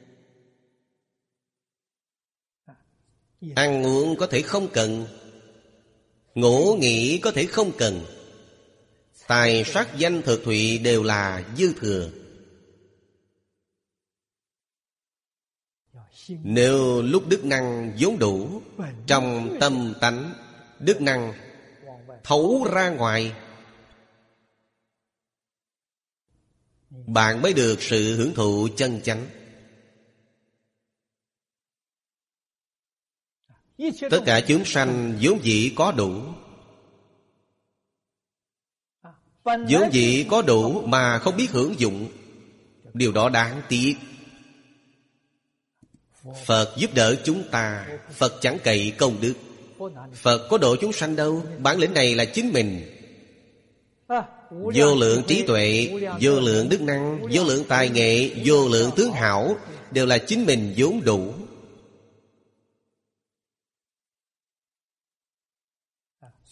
Ăn uống có thể không cần, ngủ nghỉ có thể không cần. Tài sắc danh thực thụy đều là dư thừa. Nếu lúc đức năng vốn đủ, trong tâm tánh đức năng thấu ra ngoài, bạn mới được sự hưởng thụ chân chánh. Tất cả chúng sanh vốn dĩ có đủ. Vốn dĩ có đủ mà không biết hưởng dụng, điều đó đáng tiếc. Phật giúp đỡ chúng ta, Phật chẳng cậy công đức. Phật có độ chúng sanh đâu. Bản lĩnh này là chính mình. Vô lượng trí tuệ, vô lượng đức năng, vô lượng tài nghệ, vô lượng tướng hảo, đều là chính mình vốn đủ.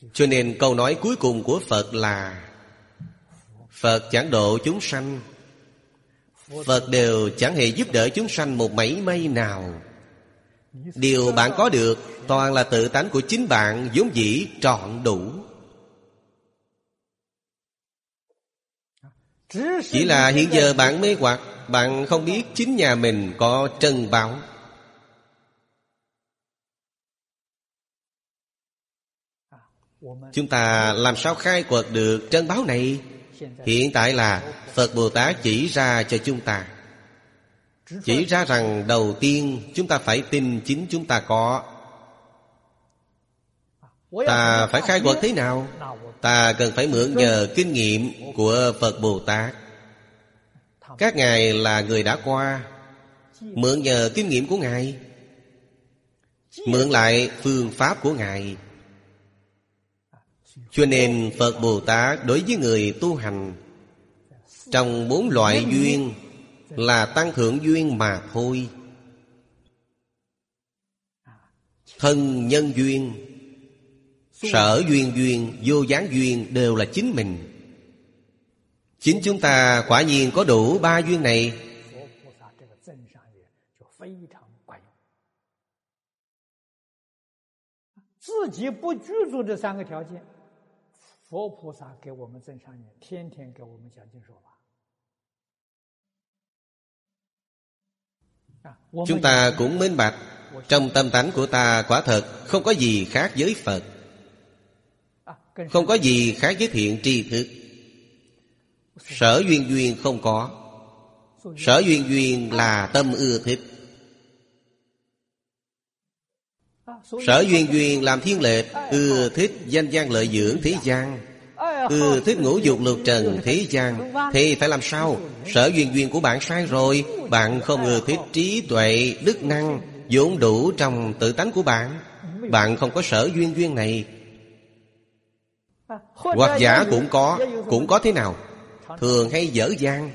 Cho nên câu nói cuối cùng của Phật là Phật chẳng độ chúng sanh, Phật đều chẳng hề giúp đỡ chúng sanh một mảy may nào. Điều bạn có được toàn là tự tánh của chính bạn vốn dĩ trọn đủ. Chỉ là hiện giờ bạn mê hoặc, bạn không biết chính nhà mình có trân báu. Chúng ta làm sao khai quật được trân báu này? Hiện tại là Phật Bồ Tát chỉ ra cho chúng ta. Chỉ ra rằng đầu tiên chúng ta phải tin chính chúng ta có. Ta phải khai quật thế nào? Ta cần phải mượn nhờ kinh nghiệm của Phật Bồ Tát. Các ngài là người đã qua, mượn nhờ kinh nghiệm của ngài, mượn lại phương pháp của ngài. Cho nên Phật Bồ Tát đối với người tu hành, trong bốn loại duyên là tăng thượng duyên mà thôi. Thân nhân duyên, sở duyên duyên, vô gián duyên đều là chính mình. Chính chúng ta quả nhiên có đủ ba duyên này. Chúng ta cũng minh bạch, trong tâm tánh của ta quả thật không có gì khác với Phật, không có gì khác với thiện tri thức. Sở duyên duyên không có. Sở duyên duyên là tâm ưa thích. Sở duyên duyên làm thiên lệch, ưa thích danh gian lợi dưỡng thế gian, ưa thích ngũ dục lục trần thế gian. Thì phải làm sao? Sở duyên duyên của bạn sai rồi. Bạn không ưa thích trí tuệ, đức năng vốn đủ trong tự tánh của bạn. Bạn không có sở duyên duyên này. Hoặc giả cũng có. Cũng có thế nào? Thường hay dở dang.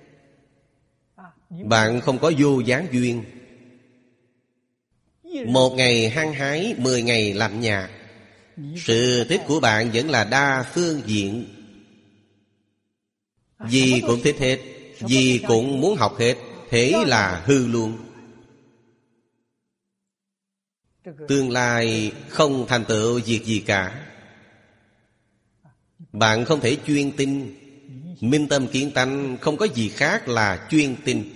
Bạn không có vô gián duyên. Một ngày hăng hái, mười ngày lạnh nhạt. Sự thích của bạn vẫn là đa phương diện. Gì cũng thích hết, gì cũng muốn học hết. Thế là hư luôn. Tương lai không thành tựu việc gì cả. Bạn không thể chuyên tinh. Minh tâm kiến tánh không có gì khác là chuyên tinh.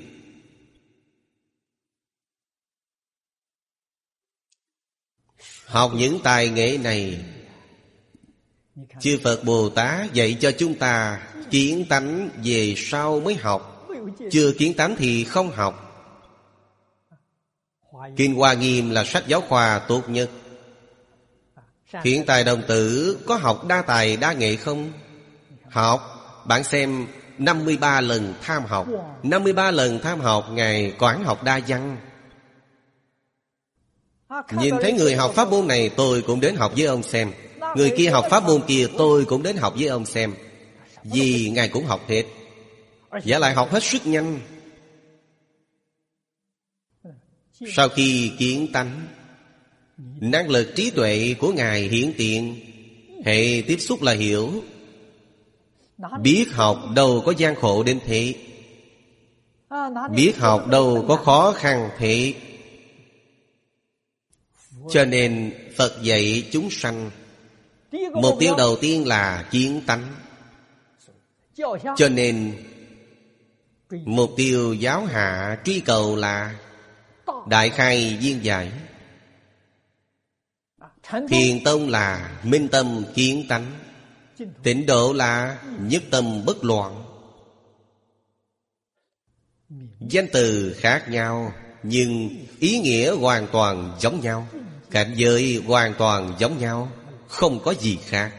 Học những tài nghệ này, chư Phật Bồ Tát dạy cho chúng ta kiến tánh về sau mới học. Chưa kiến tánh thì không học. Kinh Hoa Nghiêm là sách giáo khoa tốt nhất. Thiện tài đồng tử có học đa tài đa nghệ không? Học. Bạn xem năm mươi ba lần tham học. năm mươi ba lần tham học, Ngài Quảng học đa văn. Nhìn thấy người học pháp môn này, tôi cũng đến học với ông xem. Người kia học pháp môn kia, tôi cũng đến học với ông xem. Vì Ngài cũng học hết, và lại học hết sức nhanh. Sau khi kiến tánh, năng lực trí tuệ của Ngài hiển tiện. Hệ tiếp xúc là hiểu. Biết học đâu có gian khổ đến thế. Biết học đâu có khó khăn thế. Cho nên Phật dạy chúng sanh, mục tiêu đầu tiên là kiến tánh. Cho nên mục tiêu giáo hạ truy cầu là đại khai viên giải. Thiền tông là minh tâm kiến tánh. Tịnh độ là nhất tâm bất loạn. Danh từ khác nhau, nhưng ý nghĩa hoàn toàn giống nhau. Cảnh giới hoàn toàn giống nhau, không có gì khác.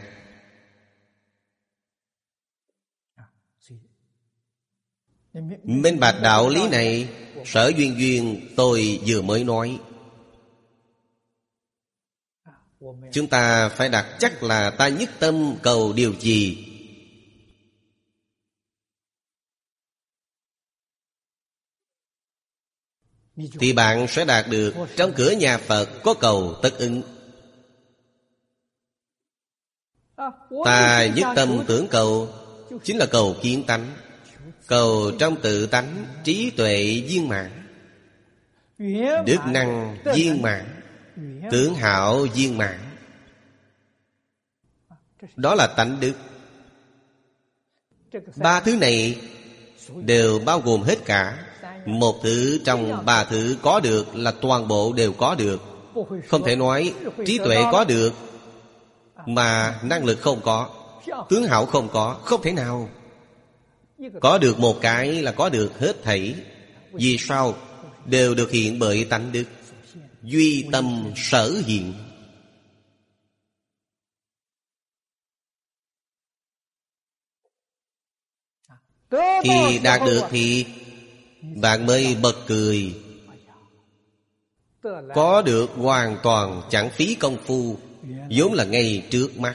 Minh bạch đạo lý này, sở duyên duyên tôi vừa mới nói. Chúng ta phải đặt chắc là ta nhất tâm cầu điều gì. Thì bạn sẽ đạt được. Trong cửa nhà Phật có cầu tất ứng. Ta nhất tâm tưởng cầu chính là cầu kiến tánh, cầu trong tự tánh trí tuệ viên mãn, đức năng viên mãn, tướng hảo viên mãn. Đó là tánh đức. Ba thứ này đều bao gồm hết cả. Một thứ trong ba thứ có được là toàn bộ đều có được. Không thể nói trí tuệ có được mà năng lực không có, tướng hảo không có. Không thể nào. Có được một cái là có được hết thảy. Vì sao? Đều được hiện bởi tánh đức. Duy tâm sở hiện. Khi đạt được thì bạn mới bật cười. Có được hoàn toàn chẳng phí công phu, vốn là ngay trước mắt.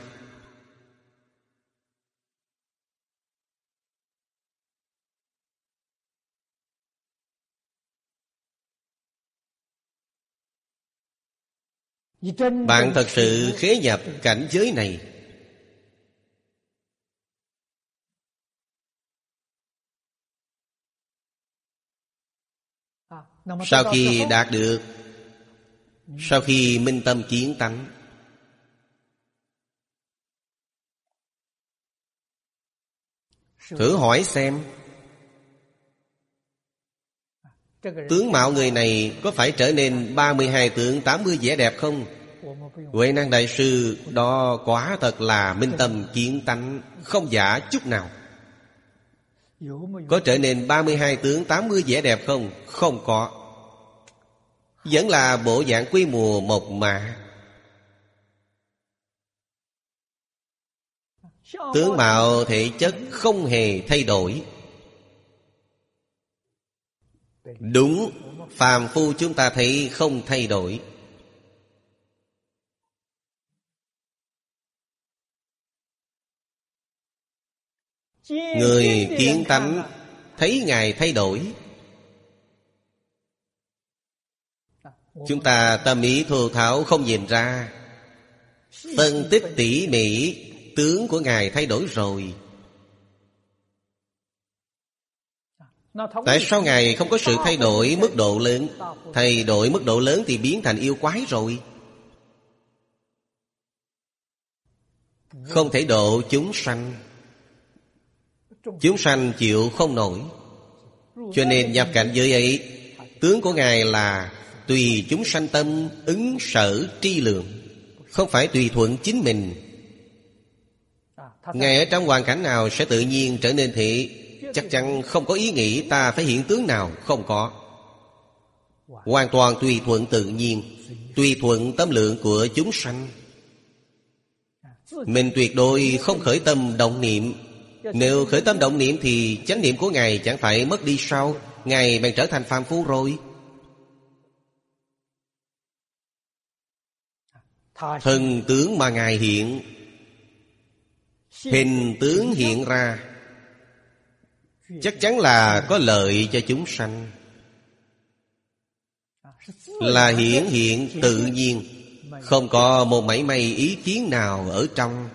Bạn thật sự khế nhập cảnh giới này, sau khi đạt được, sau khi minh tâm kiến tánh, thử hỏi xem tướng mạo người này có phải trở nên ba mươi hai tướng tám mươi vẻ đẹp không? Huệ Năng Đại Sư đó quả thật là minh tâm kiến tánh, không giả chút nào. Có trở nên ba mươi hai tướng tám mươi vẻ đẹp không? Không có. Vẫn là bộ dạng quê mùa mộc mạc. Tướng mạo thể chất không hề thay đổi. Đúng, phàm phu chúng ta thấy không thay đổi. Người kiến tánh thấy Ngài thay đổi. Chúng ta tâm ý thô tháo không nhìn ra. Phân tích tỉ mỉ, tướng của Ngài thay đổi rồi. Tại sao Ngài không có sự thay đổi mức độ lớn? Thay đổi mức độ lớn thì biến thành yêu quái rồi. Không thể độ chúng sanh. Chúng sanh chịu không nổi. Cho nên nhập cảnh giới ấy, tướng của Ngài là tùy chúng sanh tâm ứng sở tri lượng, không phải tùy thuận chính mình. Ngài ở trong hoàn cảnh nào sẽ tự nhiên trở nên thế. Chắc chắn không có ý nghĩ ta phải hiện tướng nào. Không có. Hoàn toàn tùy thuận tự nhiên, tùy thuận tâm lượng của chúng sanh. Mình tuyệt đối không khởi tâm động niệm. Nếu khởi tâm động niệm thì chánh niệm của Ngài chẳng phải mất đi sao? Ngài bèn trở thành phàm phu rồi. Thần tướng mà Ngài hiện, hình tướng hiện ra, chắc chắn là có lợi cho chúng sanh. Là hiển hiện tự nhiên, không có một mảy may ý kiến nào ở trong.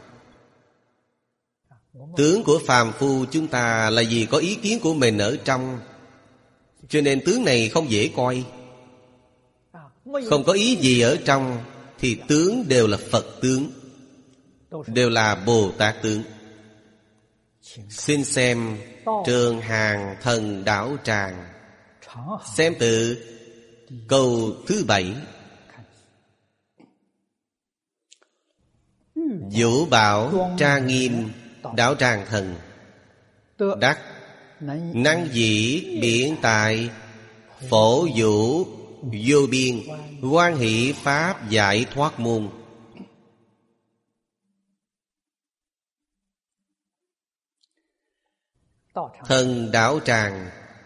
Tướng của phàm phu chúng ta là vì có ý kiến của mình ở trong, cho nên tướng này không dễ coi. Không có ý gì ở trong thì tướng đều là Phật tướng, đều là Bồ Tát tướng. Xin xem Trường Hàng Thần Đảo Tràng, xem từ câu thứ bảy. Vũ bảo trang nghiêm Đảo Tràng Thần, đắc năng dĩ biện tại, phổ vũ vô biên, hoan hỷ pháp giải thoát môn. Thần Đảo Tràng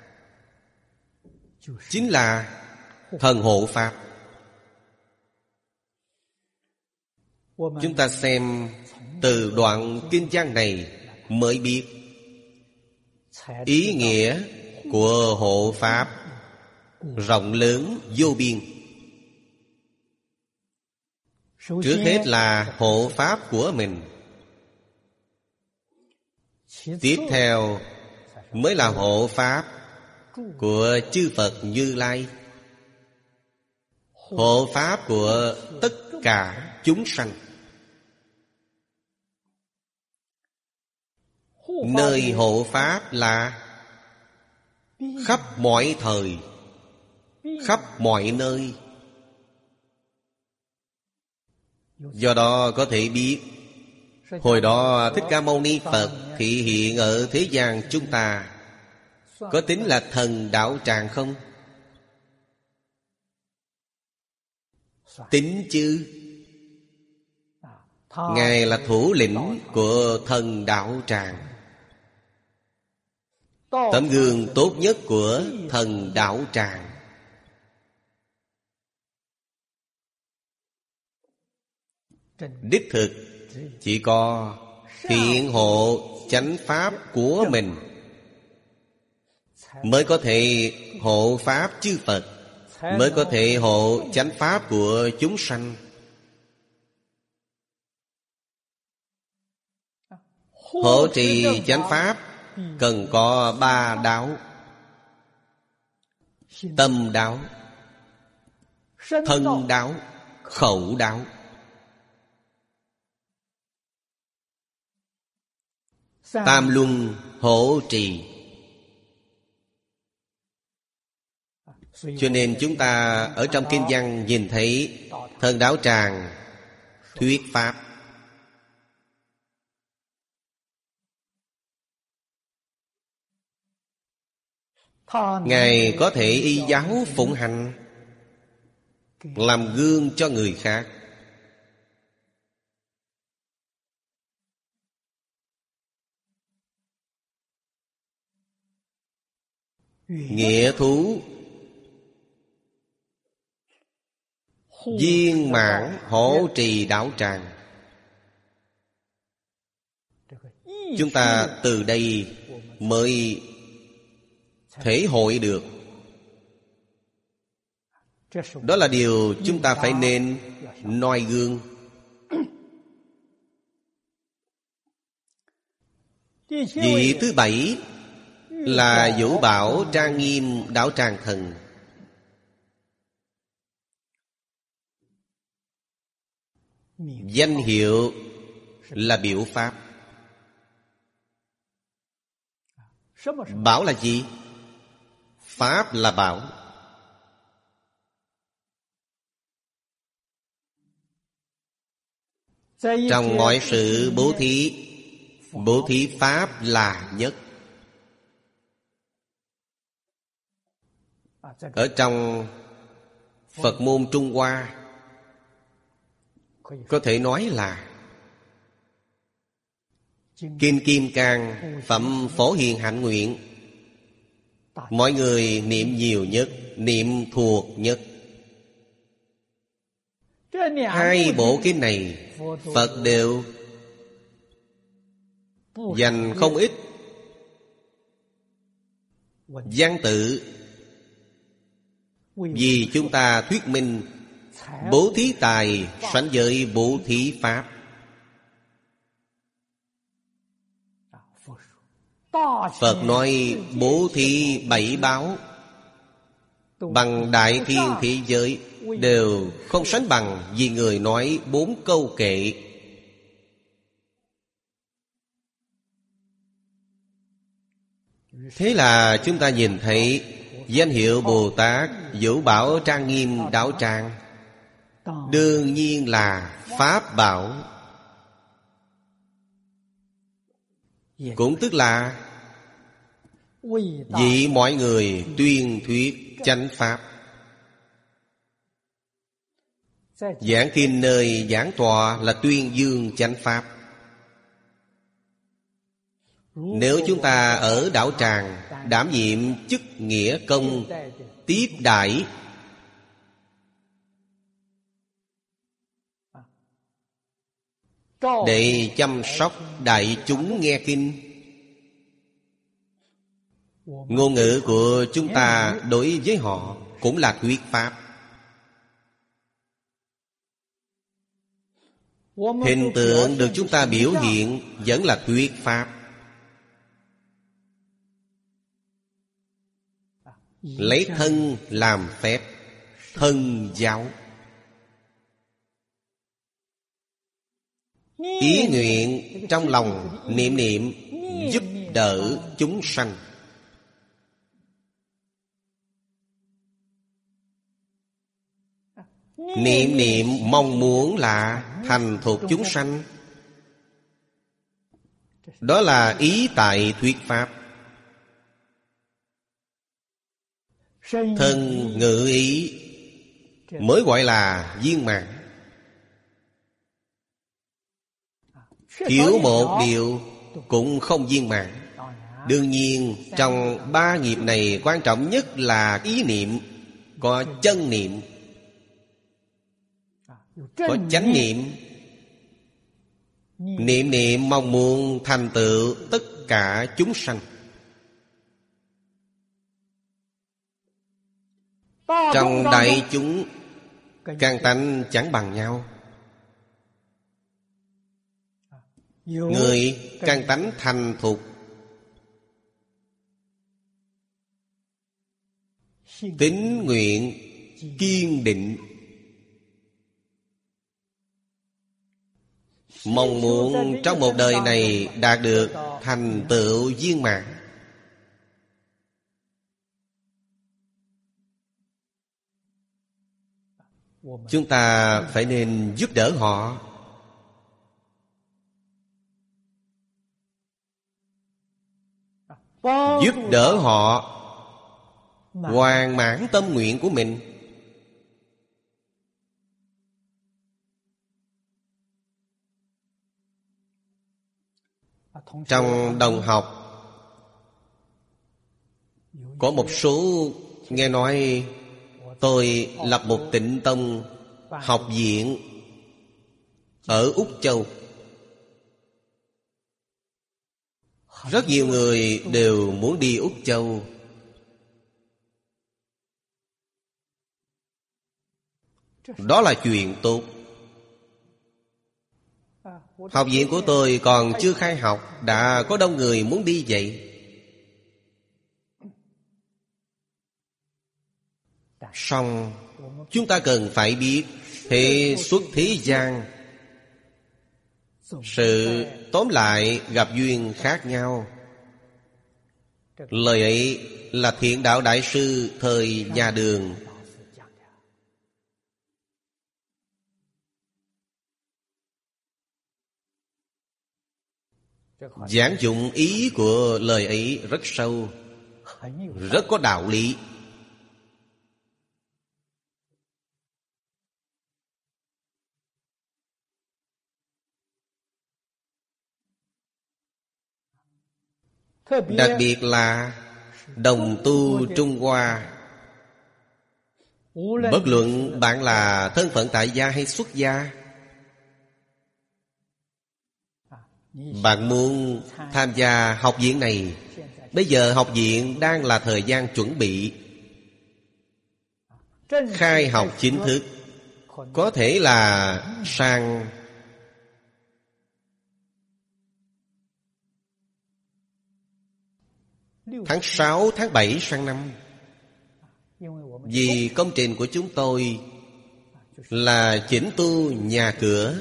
chính là thần hộ pháp. Chúng ta xem từ đoạn kinh văn này mới biết ý nghĩa của hộ pháp rộng lớn vô biên. Trước hết là hộ pháp của mình, Tiếp theo mới là hộ pháp của chư Phật Như Lai, hộ pháp của tất cả chúng sanh. Nơi hộ pháp là khắp mọi thời, khắp mọi nơi. Do đó có thể biết hồi đó Thích Ca Mâu Ni Phật thị hiện ở thế gian chúng ta có tính là thần đạo tràng không? Tính chứ. Ngài là thủ lĩnh của thần đạo tràng, tấm gương tốt nhất của thần đạo tràng. Đích thực chỉ có thiện hộ chánh pháp của mình mới có thể hộ pháp chư Phật, mới có thể hộ chánh pháp của chúng sanh. Hộ trì chánh pháp cần có ba đạo: tâm đạo, thân đạo, khẩu đạo. Tam luân hộ trì. Cho nên chúng ta ở trong kinh văn nhìn thấy thần đạo tràng thuyết pháp. Ngài có thể y giáo phụng hành, làm gương cho người khác. Nghĩa thú viên mãn hộ trì đạo tràng. Chúng ta từ đây mới thể hội được. Đó là điều chúng ta phải nên noi gương. Vị thứ bảy là Vũ Bảo Trang Nghiêm Đạo Tràng Thần. Danh hiệu là biểu pháp. Bảo là gì? Pháp là bảo. Trong mọi sự bố thí, bố thí pháp là nhất. Ở trong Phật môn Trung Hoa có thể nói là Kim Kim Cang Phẩm Phổ Hiền Hạnh Nguyện, mọi người niệm nhiều nhất, niệm thuộc nhất. Hai bộ kinh này Phật đều dành không ít văn tự vì chúng ta thuyết minh bố thí tài sánh với bố thí pháp. Phật nói bố thí bảy báo bằng đại thiên thế giới đều không sánh bằng vì người nói bốn câu kệ. Thế là chúng ta nhìn thấy danh hiệu Bồ Tát Vũ Bảo Trang Nghiêm Đạo Tràng đương nhiên là pháp bảo, cũng tức là vì mọi người tuyên thuyết chánh pháp. Giảng kinh nơi giảng tọa là tuyên dương chánh pháp. Nếu chúng ta ở đạo tràng đảm nhiệm chức nghĩa công tiếp đãi, để chăm sóc đại chúng nghe kinh, ngôn ngữ của chúng ta đối với họ cũng là thuyết pháp. Hình tượng được chúng ta biểu hiện vẫn là thuyết pháp. lấy thân làm phép, thân giáo. Ý nguyện trong lòng niệm niệm giúp đỡ chúng sanh. Niệm niệm mong muốn là thành thục chúng sanh. Đó là ý tại thuyết pháp. Thân ngữ ý mới gọi là viên mãn. Thiếu một điều cũng không viên mãn. Đương nhiên trong ba nghiệp này quan trọng nhất là ý niệm. Có chân niệm, có chánh niệm. Niệm niệm mong muốn thành tựu tất cả chúng sanh. Trong đại chúng căn tánh chẳng bằng nhau. Người căn tánh thành thục, tín nguyện kiên định, mong muốn trong một đời này đạt được thành tựu viên mãn. Chúng ta phải nên giúp đỡ họ. Giúp đỡ họ hoàn mãn tâm nguyện của mình. Trong đồng học có một số nghe nói tôi lập một tịnh tông học viện ở Úc Châu. Rất nhiều người đều muốn đi Úc Châu. Đó là chuyện tốt. Học viện của tôi còn chưa khai học đã có đông người muốn đi vậy. Song chúng ta cần phải biết thế xuất thế gian, sự tóm lại gặp duyên khác nhau. Lời ấy là Thiện Đạo Đại Sư thời nhà Đường. Giảng dụng ý của lời ấy rất sâu, rất có đạo lý. Đặc biệt là đồng tu Trung Hoa. Bất luận bạn là thân phận tại gia hay xuất gia, bạn muốn tham gia học viện này, bây giờ học viện đang là thời gian chuẩn bị. Khai học chính thức có thể là sang tháng sáu, tháng bảy sang năm. Vì công trình của chúng tôi là chỉnh tu nhà cửa.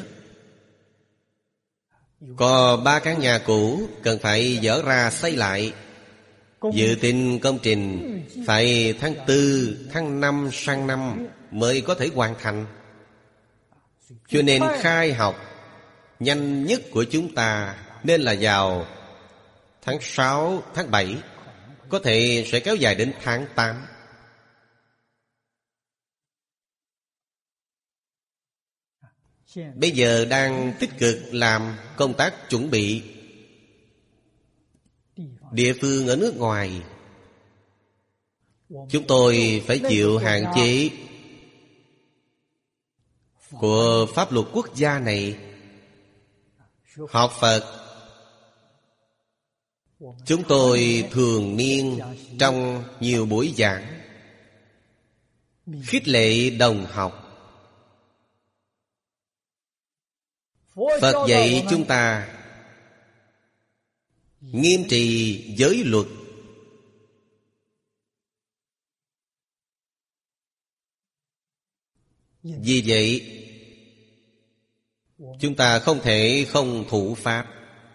Có ba căn nhà cũ cần phải dỡ ra xây lại. Dự tính công trình phải tháng tư, tháng năm sang năm mới có thể hoàn thành. Cho nên khai học nhanh nhất của chúng ta nên là vào tháng sáu, tháng bảy. Có thể sẽ kéo dài đến tháng tám. Bây giờ đang tích cực làm công tác chuẩn bị. Địa phương ở nước ngoài, chúng tôi phải chịu hạn chế của pháp luật quốc gia này. Học Phật, chúng tôi thường niên trong nhiều buổi giảng khích lệ đồng học. Phật dạy chúng ta nghiêm trì giới luật, Vì vậy chúng ta không thể không thủ pháp.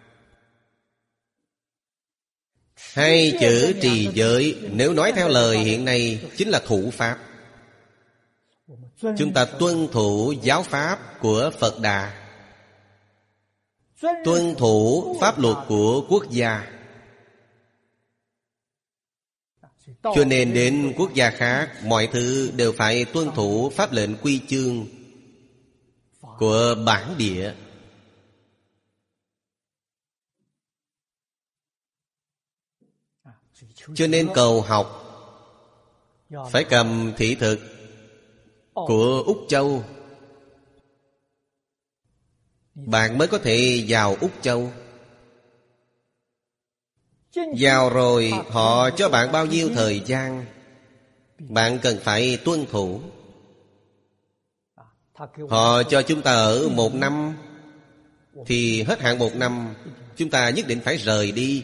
Hai chữ trì giới, nếu nói theo lời hiện nay, chính là thủ pháp. Chúng ta tuân thủ giáo pháp của Phật Đà, tuân thủ pháp luật của quốc gia. Cho nên đến quốc gia khác, mọi thứ đều phải tuân thủ pháp lệnh quy chương của bản địa. Cho nên cầu học phải cầm thị thực của Úc Châu, bạn mới có thể vào Úc Châu. Vào rồi họ cho bạn bao nhiêu thời gian, bạn cần phải tuân thủ. Họ cho chúng ta ở một năm, thì hết hạn một năm chúng ta nhất định phải rời đi.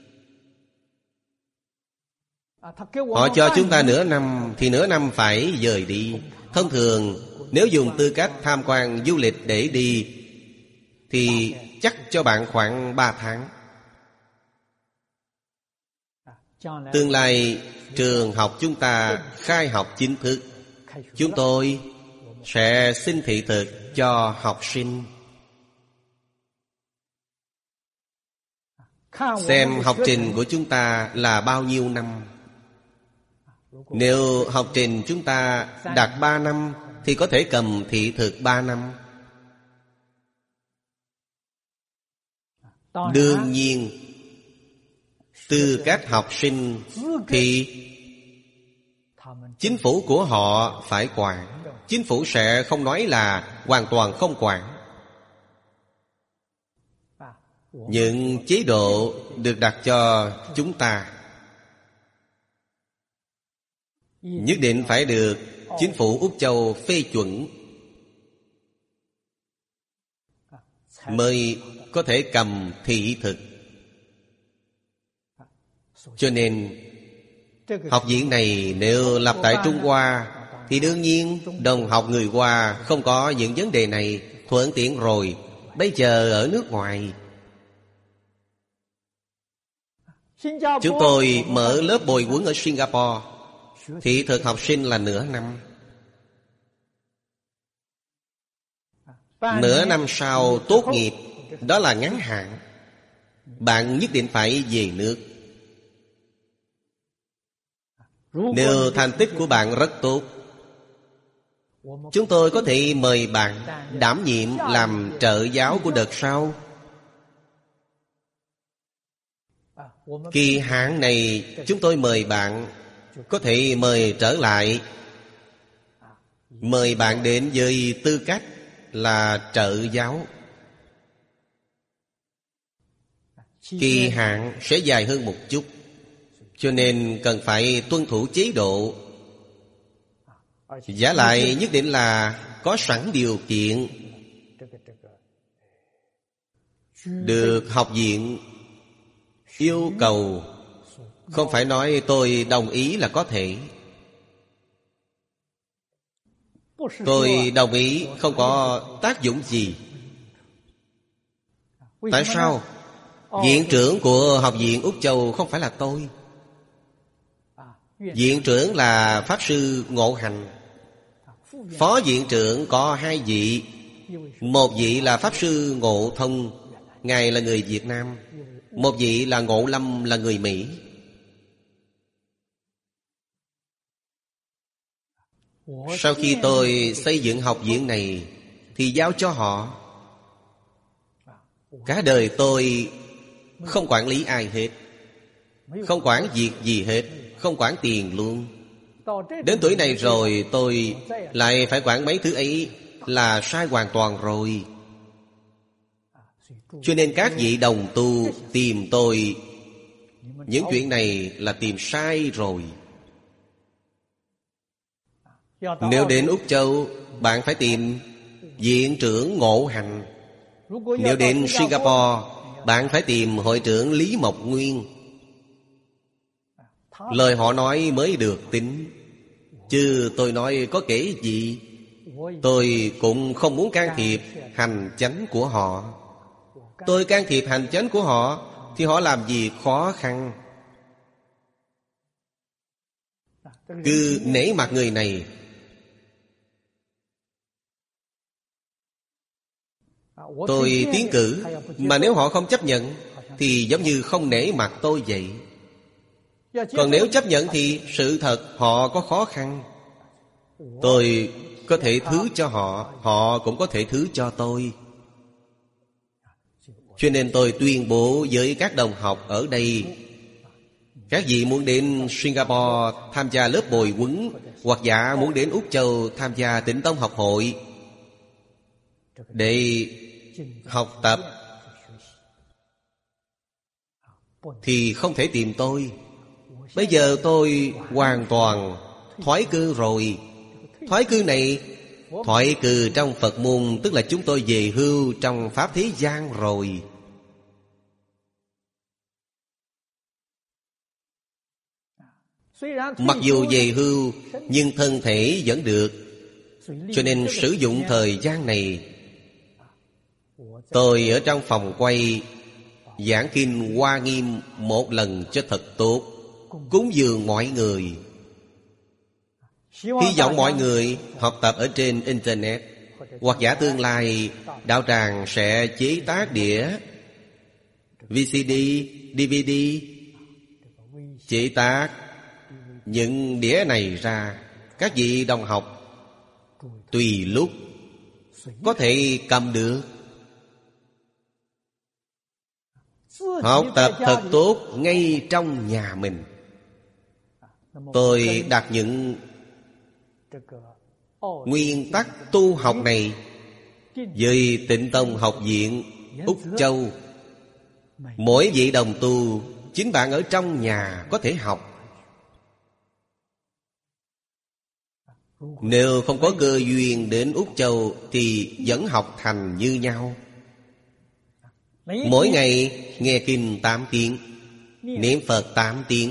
Họ cho chúng ta nửa năm, thì nửa năm phải rời đi. Thông thường nếu dùng tư cách tham quan du lịch để đi, thì chắc cho bạn khoảng ba tháng. Tương lai trường học chúng ta khai học chính thức, chúng tôi sẽ xin thị thực cho học sinh, xem học trình của chúng ta là bao nhiêu năm. Nếu học trình chúng ta đạt ba năm, thì có thể cầm thị thực ba năm. Đương nhiên tư cách học sinh thì chính phủ của họ phải quản. Chính phủ sẽ không nói là hoàn toàn không quản. Những chế độ được đặt cho chúng ta nhất định phải được chính phủ Úc Châu phê chuẩn mới có thể cầm thị thực. Cho nên học viện này nếu lập tại Trung Hoa, thì đương nhiên đồng học người Hoa không có những vấn đề này, thuận tiện rồi. Bây giờ ở nước ngoài, chúng tôi mở lớp bồi huấn ở Singapore, thị thực học sinh là nửa năm. Nửa năm sau tốt nghiệp, đó là ngắn hạn. Bạn nhất định phải về nước. Nếu thành tích của bạn rất tốt, chúng tôi có thể mời bạn đảm nhiệm làm trợ giáo của đợt sau. Kỳ hạn này chúng tôi mời bạn, có thể mời trở lại, mời bạn đến với tư cách là trợ giáo. Kỳ hạn sẽ dài hơn một chút, cho nên cần phải tuân thủ chế độ. Giả lại nhất định là có sẵn điều kiện được học viện yêu cầu. Không phải nói tôi đồng ý là có thể. Tôi đồng ý không có tác dụng gì. Tại sao? Viện trưởng của học viện Úc Châu không phải là tôi. Viện trưởng là Pháp Sư Ngộ Hành. Phó viện trưởng có hai vị. Một vị là Pháp Sư Ngộ Thông, Ngài là người Việt Nam. Một vị là Ngộ Lâm, là người Mỹ. Sau khi tôi xây dựng học viện này, thì giao cho họ. Cả đời tôi không quản lý ai hết, không quản việc gì hết, không quản tiền luôn. Đến tuổi này rồi tôi lại phải quản mấy thứ ấy, là sai hoàn toàn rồi. Cho nên các vị đồng tu tìm tôi, những chuyện này là tìm sai rồi. Nếu đến Úc Châu, bạn phải tìm viện trưởng Ngộ Hành. Nếu đến Singapore, bạn phải tìm hội trưởng Lý Mộc Nguyên. Lời họ nói mới được tính, chứ tôi nói có kể gì. tôi cũng không muốn can thiệp hành chánh của họ. Tôi can thiệp hành chánh của họ thì họ làm gì khó khăn. Cứ nể mặt người này. Tôi tiến cử, mà nếu họ không chấp nhận thì giống như không nể mặt tôi vậy. Còn nếu chấp nhận thì sự thật họ có khó khăn. Tôi có thể thứ cho họ, họ cũng có thể thứ cho tôi. Cho nên tôi tuyên bố với các đồng học ở đây: các vị muốn đến Singapore tham gia lớp bồi huấn, hoặc giả muốn đến Úc Châu tham gia Tịnh Tông học hội để học tập, thì không thể tìm tôi. Bây giờ tôi hoàn toàn thoái cư rồi. Thoái cư này, thoái cư trong Phật môn, tức là chúng tôi về hưu trong Pháp thế gian rồi. Mặc dù về hưu, nhưng thân thể vẫn được. Cho nên sử dụng thời gian này, tôi ở trong phòng quay giảng kinh Hoa Nghiêm một lần cho thật tốt, cúng dường mọi người. Hy vọng mọi người học tập ở trên Internet, hoặc giả tương lai đạo tràng sẽ chế tác đĩa vê xê đê, đê vê đê, chế tác những đĩa này ra. Các vị đồng học tùy lúc có thể cầm được. Học tập thật tốt ngay trong nhà mình. Tôi đặt những nguyên tắc tu học này với Tịnh Tông Học viện Úc Châu. Mỗi vị đồng tu, chính bạn ở trong nhà có thể học. Nếu không có cơ duyên đến Úc Châu thì vẫn học thành như nhau. Mỗi ngày nghe kinh tám tiếng, niệm Phật tám tiếng.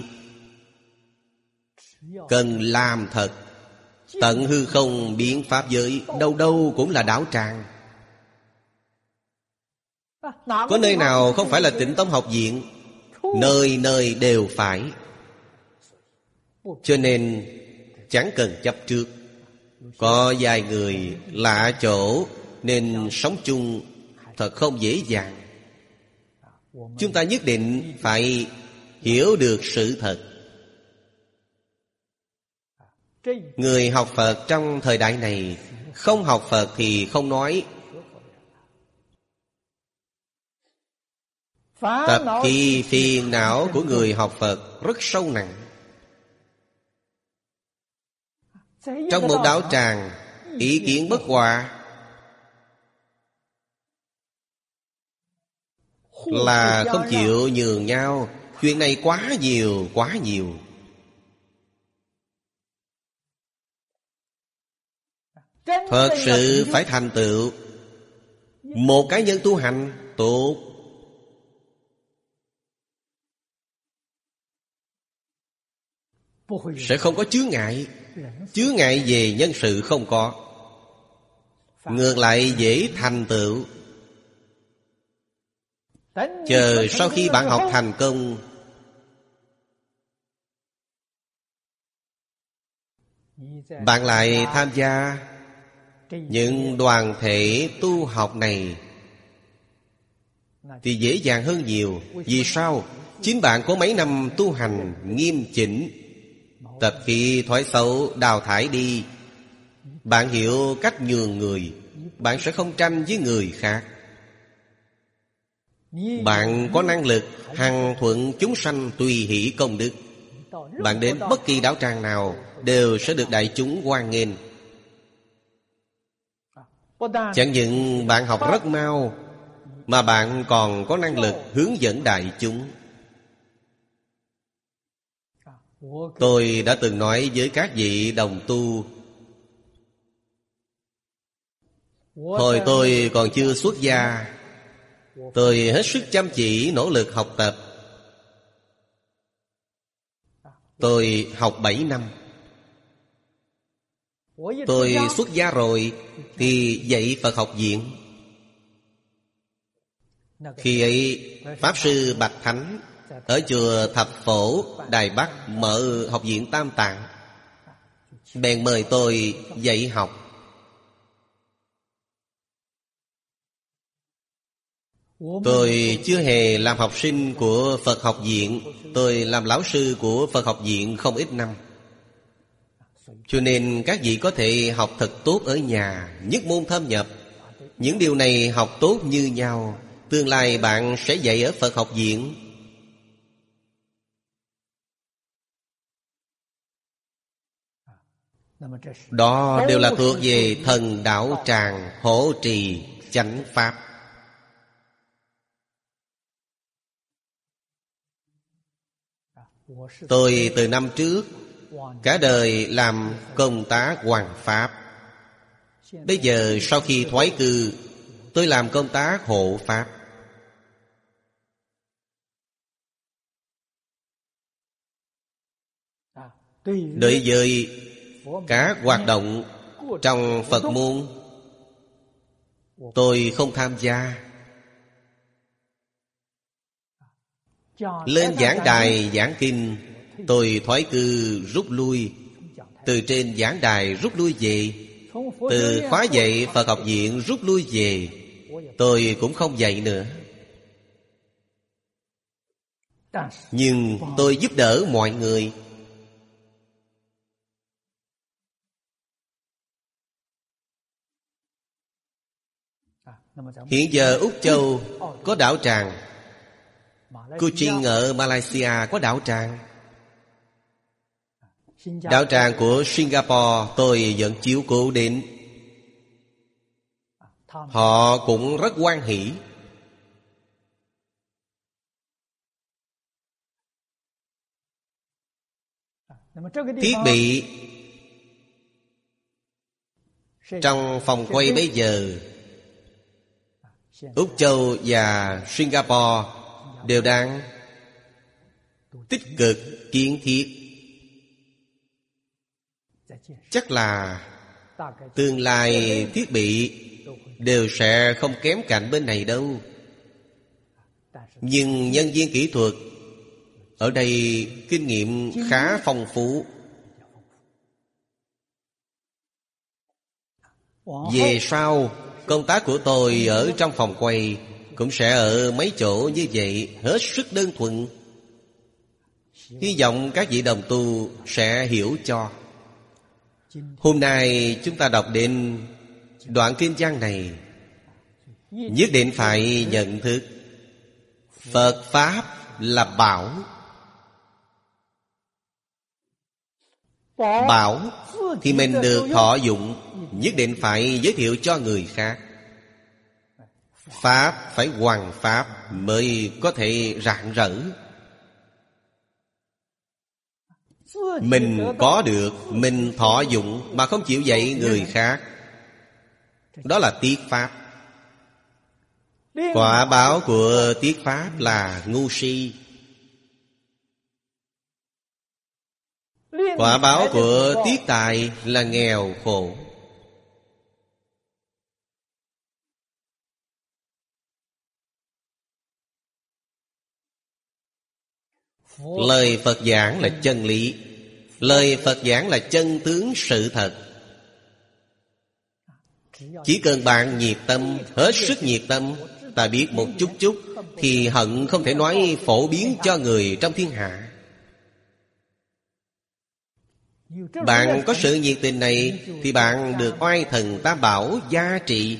Cần làm thật. Tận hư không biến pháp giới, đâu đâu cũng là đạo tràng. Có nơi nào không phải là Tịnh Tông Học viện? Nơi nơi đều phải. Cho nên chẳng cần chấp trước. Có vài người lạ chỗ nên sống chung thật không dễ dàng. Chúng ta nhất định phải hiểu được sự thật. Người học Phật trong thời đại này, không học Phật thì không nói. Tập khí phiền não của người học Phật rất sâu nặng. Trong một đạo tràng, ý kiến bất hòa là không chịu nhường nhau. Chuyện này quá nhiều, quá nhiều. Thật sự phải thành tựu một cá nhân tu hành tốt. Sẽ không có chướng ngại. Chướng ngại về nhân sự không có. Ngược lại dễ thành tựu. Chờ sau khi bạn học thành công, bạn lại tham gia những đoàn thể tu học này thì dễ dàng hơn nhiều. Vì sao? Chính bạn có mấy năm tu hành nghiêm chỉnh, tập khí thói xấu đào thải đi. Bạn hiểu cách nhường người, bạn sẽ không tranh với người khác. Bạn có năng lực hằng thuận chúng sanh tùy hỷ công đức. Bạn đến bất kỳ đạo tràng nào đều sẽ được đại chúng hoan nghênh. Chẳng những bạn học rất mau, mà bạn còn có năng lực hướng dẫn đại chúng. Tôi đã từng nói với các vị đồng tu, hồi tôi còn chưa xuất gia, tôi hết sức chăm chỉ nỗ lực học tập. Tôi học bảy năm. Tôi xuất gia rồi thì dạy Phật học viện. Khi ấy Pháp Sư Bạch Thánh ở chùa Thập Phổ Đài Bắc mở học viện Tam Tạng, bèn mời tôi dạy học. Tôi chưa hề làm học sinh của Phật học viện. Tôi làm lão sư của Phật học viện không ít năm. Cho nên các vị có thể học thật tốt ở nhà, nhất môn thâm nhập. Những điều này học tốt như nhau, tương lai bạn sẽ dạy ở Phật học viện. Đó đều là thuộc về thần đạo tràng hộ trì chánh pháp. Tôi từ năm trước cả đời làm công tác hoằng pháp. Bây giờ sau khi thoái cư, tôi làm công tác hộ pháp. Đối với các hoạt động trong Phật môn, tôi không tham gia. Lên giảng đài giảng kinh, tôi thoái cư rút lui. Từ trên giảng đài rút lui về. Từ khóa dạy Phật học viện rút lui về. Tôi cũng không dạy nữa. Nhưng tôi giúp đỡ mọi người. Hiện giờ Úc Châu có đạo tràng, Kuching ở Malaysia có đạo tràng. Đạo tràng của Singapore tôi vẫn chiếu cố đến. Họ cũng rất hoan hỷ. Thiết bị trong phòng quay bây giờ, Úc Châu và Singapore đều đang tích cực kiến thiết. Chắc là tương lai thiết bị đều sẽ không kém cạnh bên này đâu. Nhưng nhân viên kỹ thuật ở đây kinh nghiệm khá phong phú. Về sau, công tác của tôi ở trong phòng quay cũng sẽ ở mấy chỗ như vậy, hết sức đơn thuần. Hy vọng các vị đồng tu sẽ hiểu cho. Hôm nay chúng ta đọc đến đoạn kinh văn này, nhất định phải nhận thức Phật Pháp là bảo. Bảo thì mình được thọ dụng, nhất định phải giới thiệu cho người khác. Pháp phải hoằng pháp mới có thể rạng rỡ. Mình có được, mình thọ dụng mà không chịu dạy người khác, đó là tiết pháp. Quả báo của tiết pháp là ngu si. Quả báo của tiết tài là nghèo khổ. Lời Phật giảng là chân lý. Lời Phật giảng là chân tướng sự thật. Chỉ cần bạn nhiệt tâm, hết sức nhiệt tâm, ta biết một chút chút, thì hận không thể nói phổ biến cho người trong thiên hạ. Bạn có sự nhiệt tình này thì bạn được oai thần tam bảo gia trị.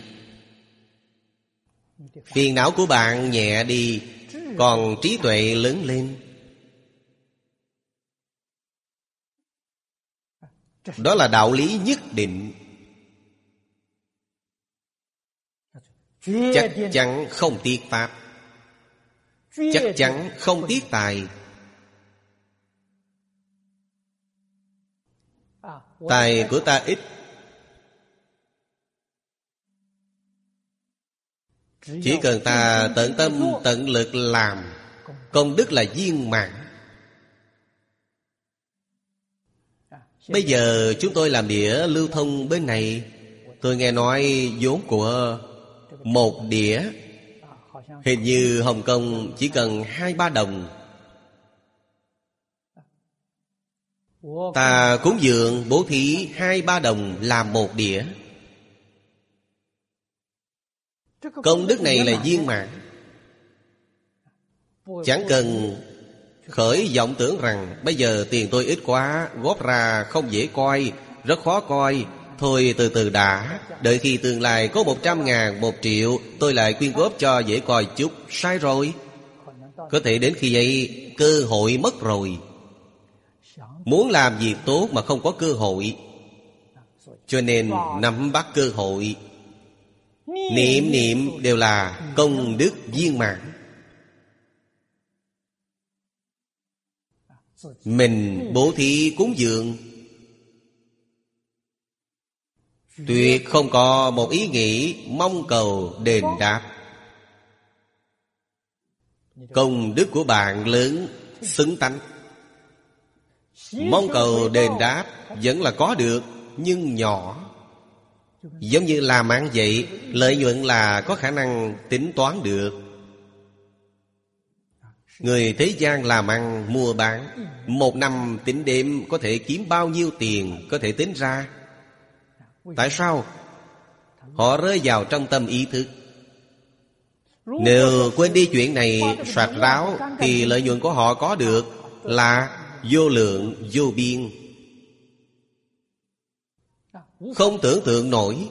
Phiền não của bạn nhẹ đi, còn trí tuệ lớn lên. Đó là đạo lý nhất định. Chắc chắn không tiết pháp, chắc chắn không tiết tài. Tài của ta ít, chỉ cần ta tận tâm tận lực làm, công đức là viên mãn. Bây giờ chúng tôi làm đĩa lưu thông bên này. Tôi nghe nói vốn của một đĩa hình như Hồng Kông chỉ cần hai ba đồng. Ta cúng dường bố thí hai ba đồng làm một đĩa. Công đức này là viên mãn. Chẳng cần khởi vọng tưởng rằng bây giờ tiền tôi ít quá, góp ra không dễ coi, rất khó coi. Thôi từ từ đã, đợi khi tương lai có một trăm ngàn, một triệu, tôi lại quyên góp cho dễ coi chút. Sai rồi. Có thể đến khi ấy cơ hội mất rồi. Muốn làm việc tốt mà không có cơ hội, cho nên nắm bắt cơ hội. Niệm niệm đều là công đức viên mãn. Mình bố thí cúng dường tuyệt không có một ý nghĩ mong cầu đền đáp. Công đức của bạn lớn xứng tánh. Mong cầu đền đáp vẫn là có được, nhưng nhỏ. Giống như làm ăn vậy, lợi nhuận là có khả năng tính toán được. Người thế gian làm ăn mua bán, một năm tính đêm có thể kiếm bao nhiêu tiền, có thể tính ra. Tại sao? Họ rơi vào trong tâm ý thức. Nếu quên đi chuyện này soạt ráo, thì lợi nhuận của họ có được là vô lượng vô biên, không tưởng tượng nổi.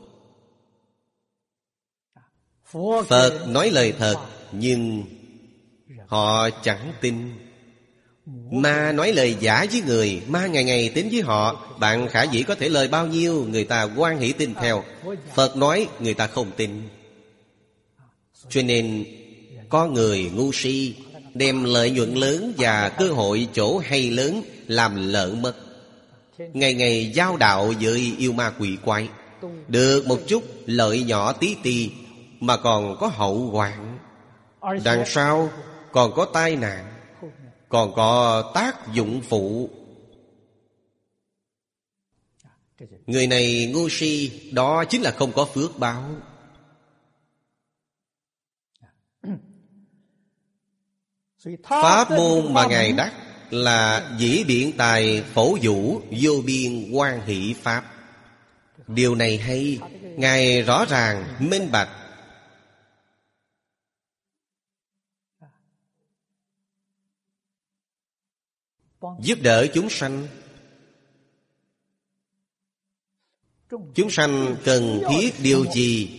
Phật nói lời thật, nhưng họ chẳng tin. Ma nói lời giả với người, ma ngày ngày tính với họ. Bạn khả dĩ có thể lời bao nhiêu, người ta hoan hỷ tin theo. Phật nói người ta không tin. Cho nên có người ngu si đem lợi nhuận lớn và cơ hội chỗ hay lớn làm lợn mất. Ngày ngày giao đạo với yêu ma quỷ quái, được một chút lợi nhỏ tí tì mà còn có hậu hoạn. Đằng sau còn có tai nạn, còn có tác dụng phụ. Người này ngu si, đó chính là không có phước báo. Pháp môn mà Ngài đắc là dĩ biện tài phổ vũ, vô biên hoan hỷ Pháp. Điều này hay, Ngài rõ ràng, minh bạch. Giúp đỡ chúng sanh. Chúng sanh cần thiết điều gì?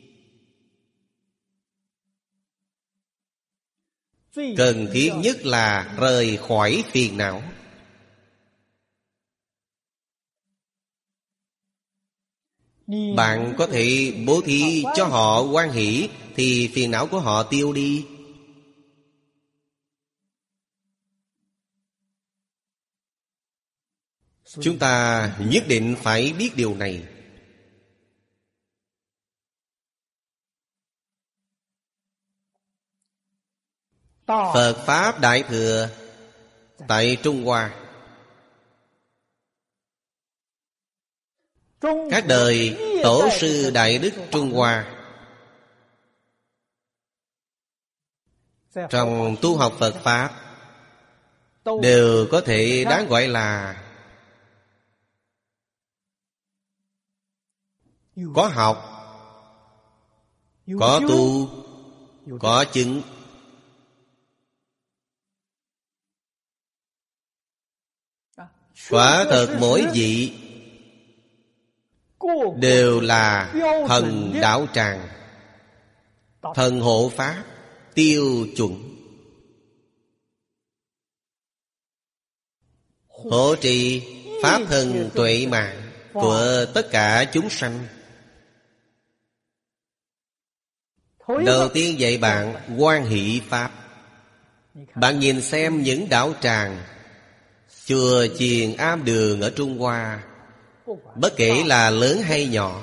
Cần thiết nhất là rời khỏi phiền não. Bạn có thể bố thí cho họ hoan hỷ, thì phiền não của họ tiêu đi. Chúng ta nhất định phải biết điều này. Phật Pháp Đại Thừa tại Trung Hoa, các đời Tổ sư Đại Đức Trung Hoa, trong tu học Phật Pháp đều có thể đáng gọi là có học, có tu, có chứng. Quả thật mỗi vị đều là thần đạo tràng, thần hộ Pháp, tiêu chuẩn, hộ trì Pháp thân tuệ mạng của tất cả chúng sanh. Đầu tiên dạy bạn hoan hỷ Pháp. Bạn nhìn xem những đạo tràng, chùa chiền am đường ở Trung Hoa, bất kể là lớn hay nhỏ,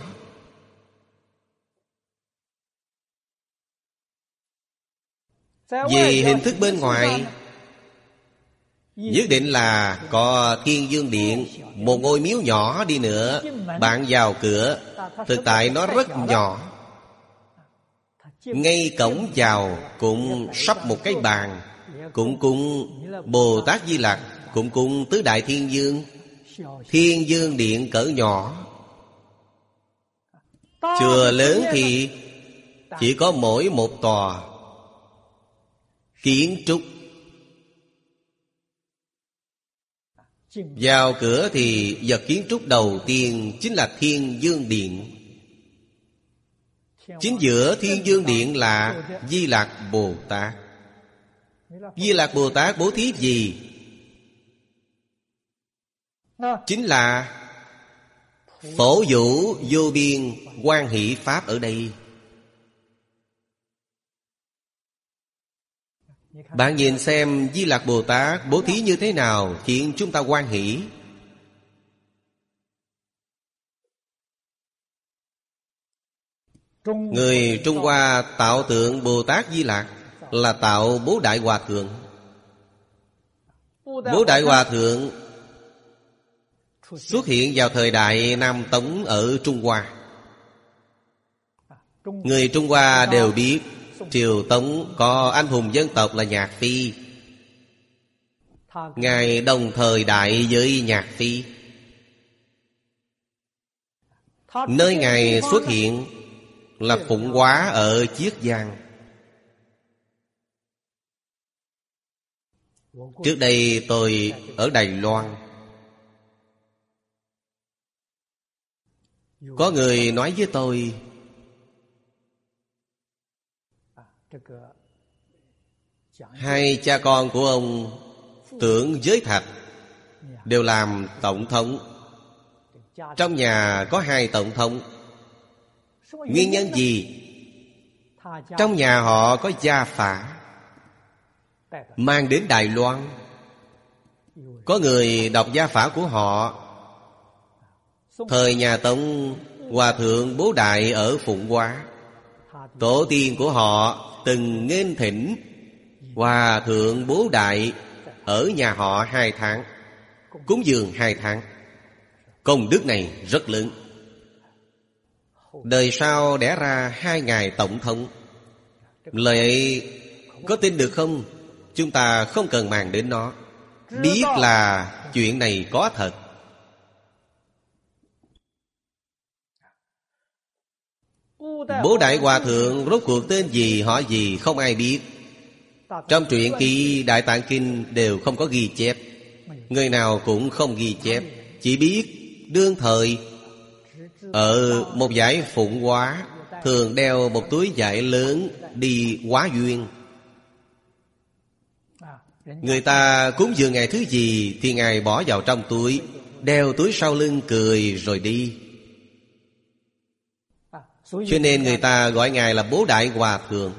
về hình thức bên ngoài nhất định là có Thiên Dương Điện, một ngôi miếu nhỏ đi nữa, bạn vào cửa, thực tại nó rất nhỏ. Ngay cổng vào cũng sắp một cái bàn, cũng cúng Bồ Tát Di Lặc, cũng cúng Tứ Đại Thiên Dương. Thiên Dương Điện cỡ nhỏ. Chùa lớn thì chỉ có mỗi một tòa kiến trúc. Vào cửa thì vật kiến trúc đầu tiên chính là Thiên Dương Điện. Chính giữa Thiên Dương Điện là Di Lặc Bồ Tát. Di Lặc Bồ Tát bố thí gì? Chính là phổ vũ vô biên hoan hỷ pháp ở đây. Bạn nhìn xem Di Lặc Bồ Tát bố thí như thế nào khiến chúng ta hoan hỷ. Người Trung Hoa tạo tượng Bồ Tát Di Lặc là tạo Bố Đại Hòa Thượng. Bố Đại Hòa Thượng xuất hiện vào thời đại Nam Tống ở Trung Hoa. Người Trung Hoa đều biết triều Tống có anh hùng dân tộc là Nhạc Phi. Ngài đồng thời đại với Nhạc Phi. Nơi Ngài xuất hiện là Phụng Hóa ở Chiết Giang. Trước đây tôi ở Đài Loan, có người nói với tôi, hai cha con của ông Tưởng Giới Thạch đều làm tổng thống. Trong nhà có hai tổng thống. Nguyên nhân gì? Trong nhà họ có gia phả mang đến Đài Loan. Có người đọc gia phả của họ. Thời nhà Tống, Hòa Thượng Bố Đại ở Phụng Hóa, tổ tiên của họ từng nghênh thỉnh Hòa Thượng Bố Đại ở nhà họ hai tháng, cúng dường hai tháng. Công đức này rất lớn. Đời sau đẻ ra hai ngài tổng thống. Lời ấy có tin được không? Chúng ta không cần màng đến nó. Biết là chuyện này có thật. Bố Đại Hòa Thượng rốt cuộc tên gì họ gì không ai biết. Trong truyện ký Đại Tạng Kinh đều không có ghi chép. Người nào cũng không ghi chép. Chỉ biết đương thời ở một dải Phụng Hóa thường đeo một túi vải lớn đi hóa duyên. Người ta cúng dường Ngài thứ gì thì Ngài bỏ vào trong túi, đeo túi sau lưng cười rồi đi. Cho nên người ta gọi Ngài là Bố Đại Hòa Thượng.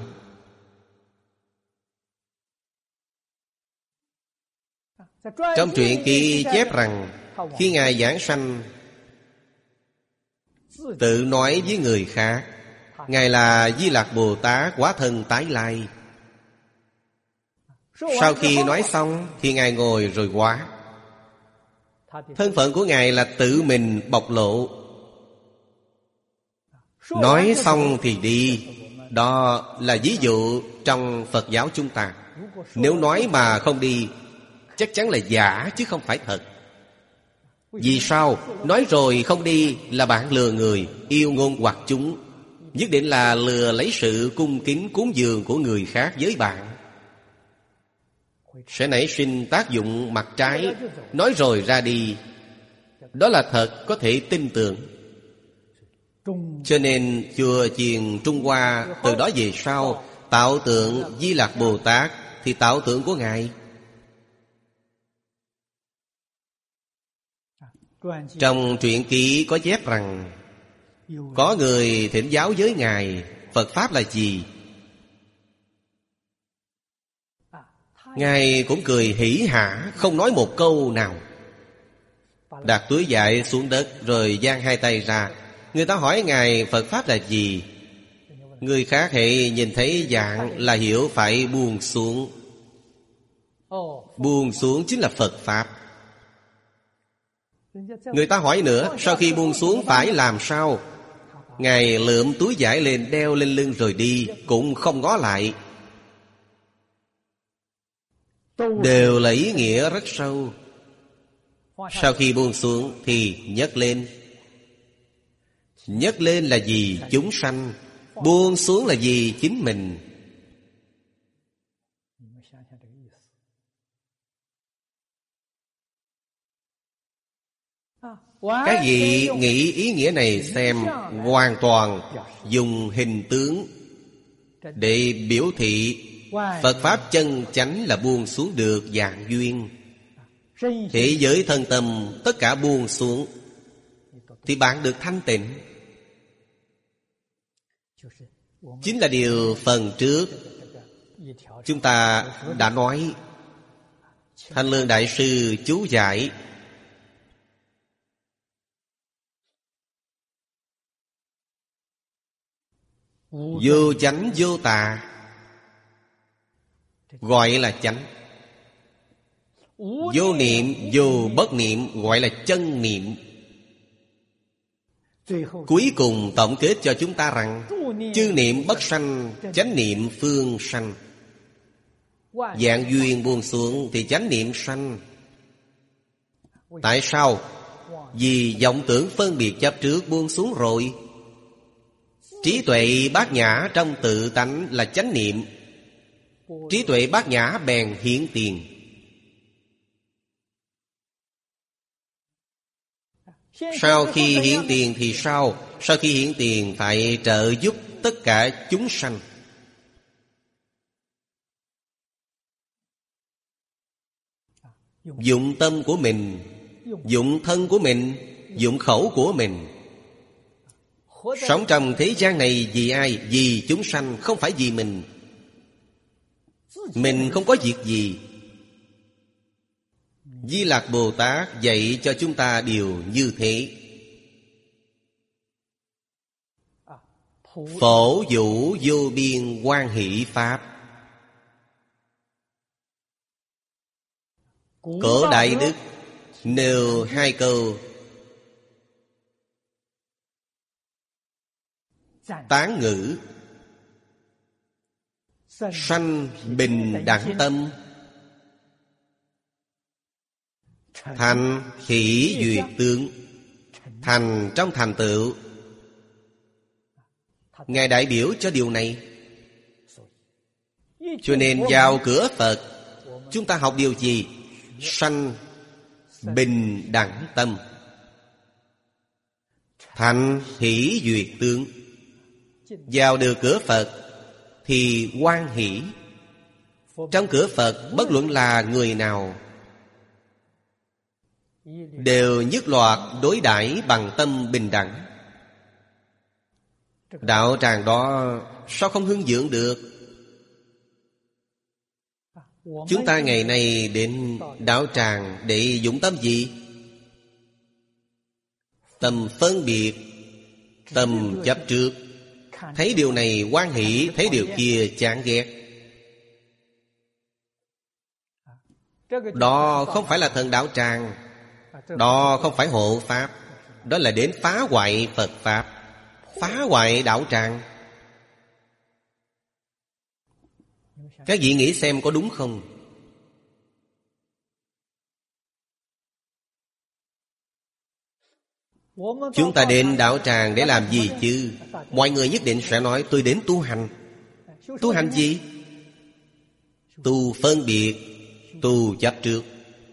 Trong truyện kỳ chép rằng khi Ngài giảng sanh, tự nói với người khác Ngài là Di Lặc Bồ Tát hóa thân tái lai. Sau khi nói xong thì Ngài ngồi rồi hóa. Thân phận của Ngài là tự mình bộc lộ. Nói xong thì đi. Đó là ví dụ trong Phật giáo chúng ta. Nếu nói mà không đi, chắc chắn là giả chứ không phải thật. Vì sao? Nói rồi không đi là bạn lừa người, yêu ngôn hoặc chúng. Nhất định là lừa lấy sự cung kính cúng dường của người khác với bạn. Sẽ nảy sinh tác dụng mặt trái. Nói rồi ra đi. Đó là thật, có thể tin tưởng. Cho nên chùa chiền Trung Hoa từ đó về sau tạo tượng Di Lặc Bồ Tát thì tạo tượng của Ngài. Trong truyện ký có chép rằng có người thỉnh giáo với Ngài Phật Pháp là gì. Ngài cũng cười hỉ hả, không nói một câu nào. Đặt túi vải xuống đất rồi giang hai tay ra. Người ta hỏi Ngài Phật Pháp là gì. Người khác hệ nhìn thấy dạng là hiểu phải buông xuống. Buông xuống chính là Phật Pháp. Người ta hỏi nữa, sau khi buông xuống phải làm sao? Ngài lượm túi vải lên, đeo lên lưng rồi đi, cũng không ngó lại. Đều là ý nghĩa rất sâu. Sau khi buông xuống thì nhấc lên. Nhấc lên là gì? Chúng sanh. Buông xuống là gì? Chính mình. Các vị nghĩ ý nghĩa này xem, hoàn toàn dùng hình tướng để biểu thị Phật Pháp chân chánh là buông xuống được dạng duyên. Thế giới thân tâm tất cả buông xuống thì bạn được thanh tịnh. Chính là điều phần trước chúng ta đã nói. Thanh Lương Đại Sư chú giải: vô chánh vô tà gọi là chánh. Vô niệm vô bất niệm gọi là chân niệm. Cuối cùng tổng kết cho chúng ta rằng chư niệm bất sanh, chánh niệm phương sanh. Dạng duyên buông xuống thì chánh niệm sanh. Tại sao? Vì vọng tưởng phân biệt chấp trước buông xuống rồi. Trí tuệ bát nhã trong tự tánh là chánh niệm. Trí tuệ bát nhã bèn hiển tiền. Sau khi hiển tiền thì sao? Sau khi hiển tiền phải trợ giúp tất cả chúng sanh. Dụng tâm của mình, dụng thân của mình, dụng khẩu của mình. Sống trong thế gian này vì ai? Vì chúng sanh, không phải vì mình. Mình không có việc gì. Di Lạc Bồ Tát dạy cho chúng ta điều như thế. Phổ vũ vô biên hoan hỷ Pháp. Cổ Đại Đức nêu hai câu tán ngữ: sanh bình đẳng tâm, thành hỷ duyệt tướng. Thành trong thành tựu. Ngài đại biểu cho điều này. Cho nên vào cửa Phật chúng ta học điều gì? Sanh bình đẳng tâm, thành hỷ duyệt tướng. Vào được cửa Phật thì hoan hỷ. Trong cửa Phật bất luận là người nào đều nhất loạt đối đãi bằng tâm bình đẳng. Đạo tràng đó sao không hưng dưỡng được? Chúng ta ngày nay đến đạo tràng để dụng tâm gì? Tâm phân biệt, tâm chấp trước. Thấy điều này hoan hỷ, thấy điều kia chán ghét. Đó không phải là thần đạo tràng. Đó không phải hộ Pháp. Đó là đến phá hoại Phật Pháp, phá hoại đạo tràng. Các vị nghĩ xem có đúng không? Chúng ta đến đạo tràng để làm gì chứ? Mọi người nhất định sẽ nói tôi đến tu hành. Tu hành gì? Tu phân biệt, tu chấp trước.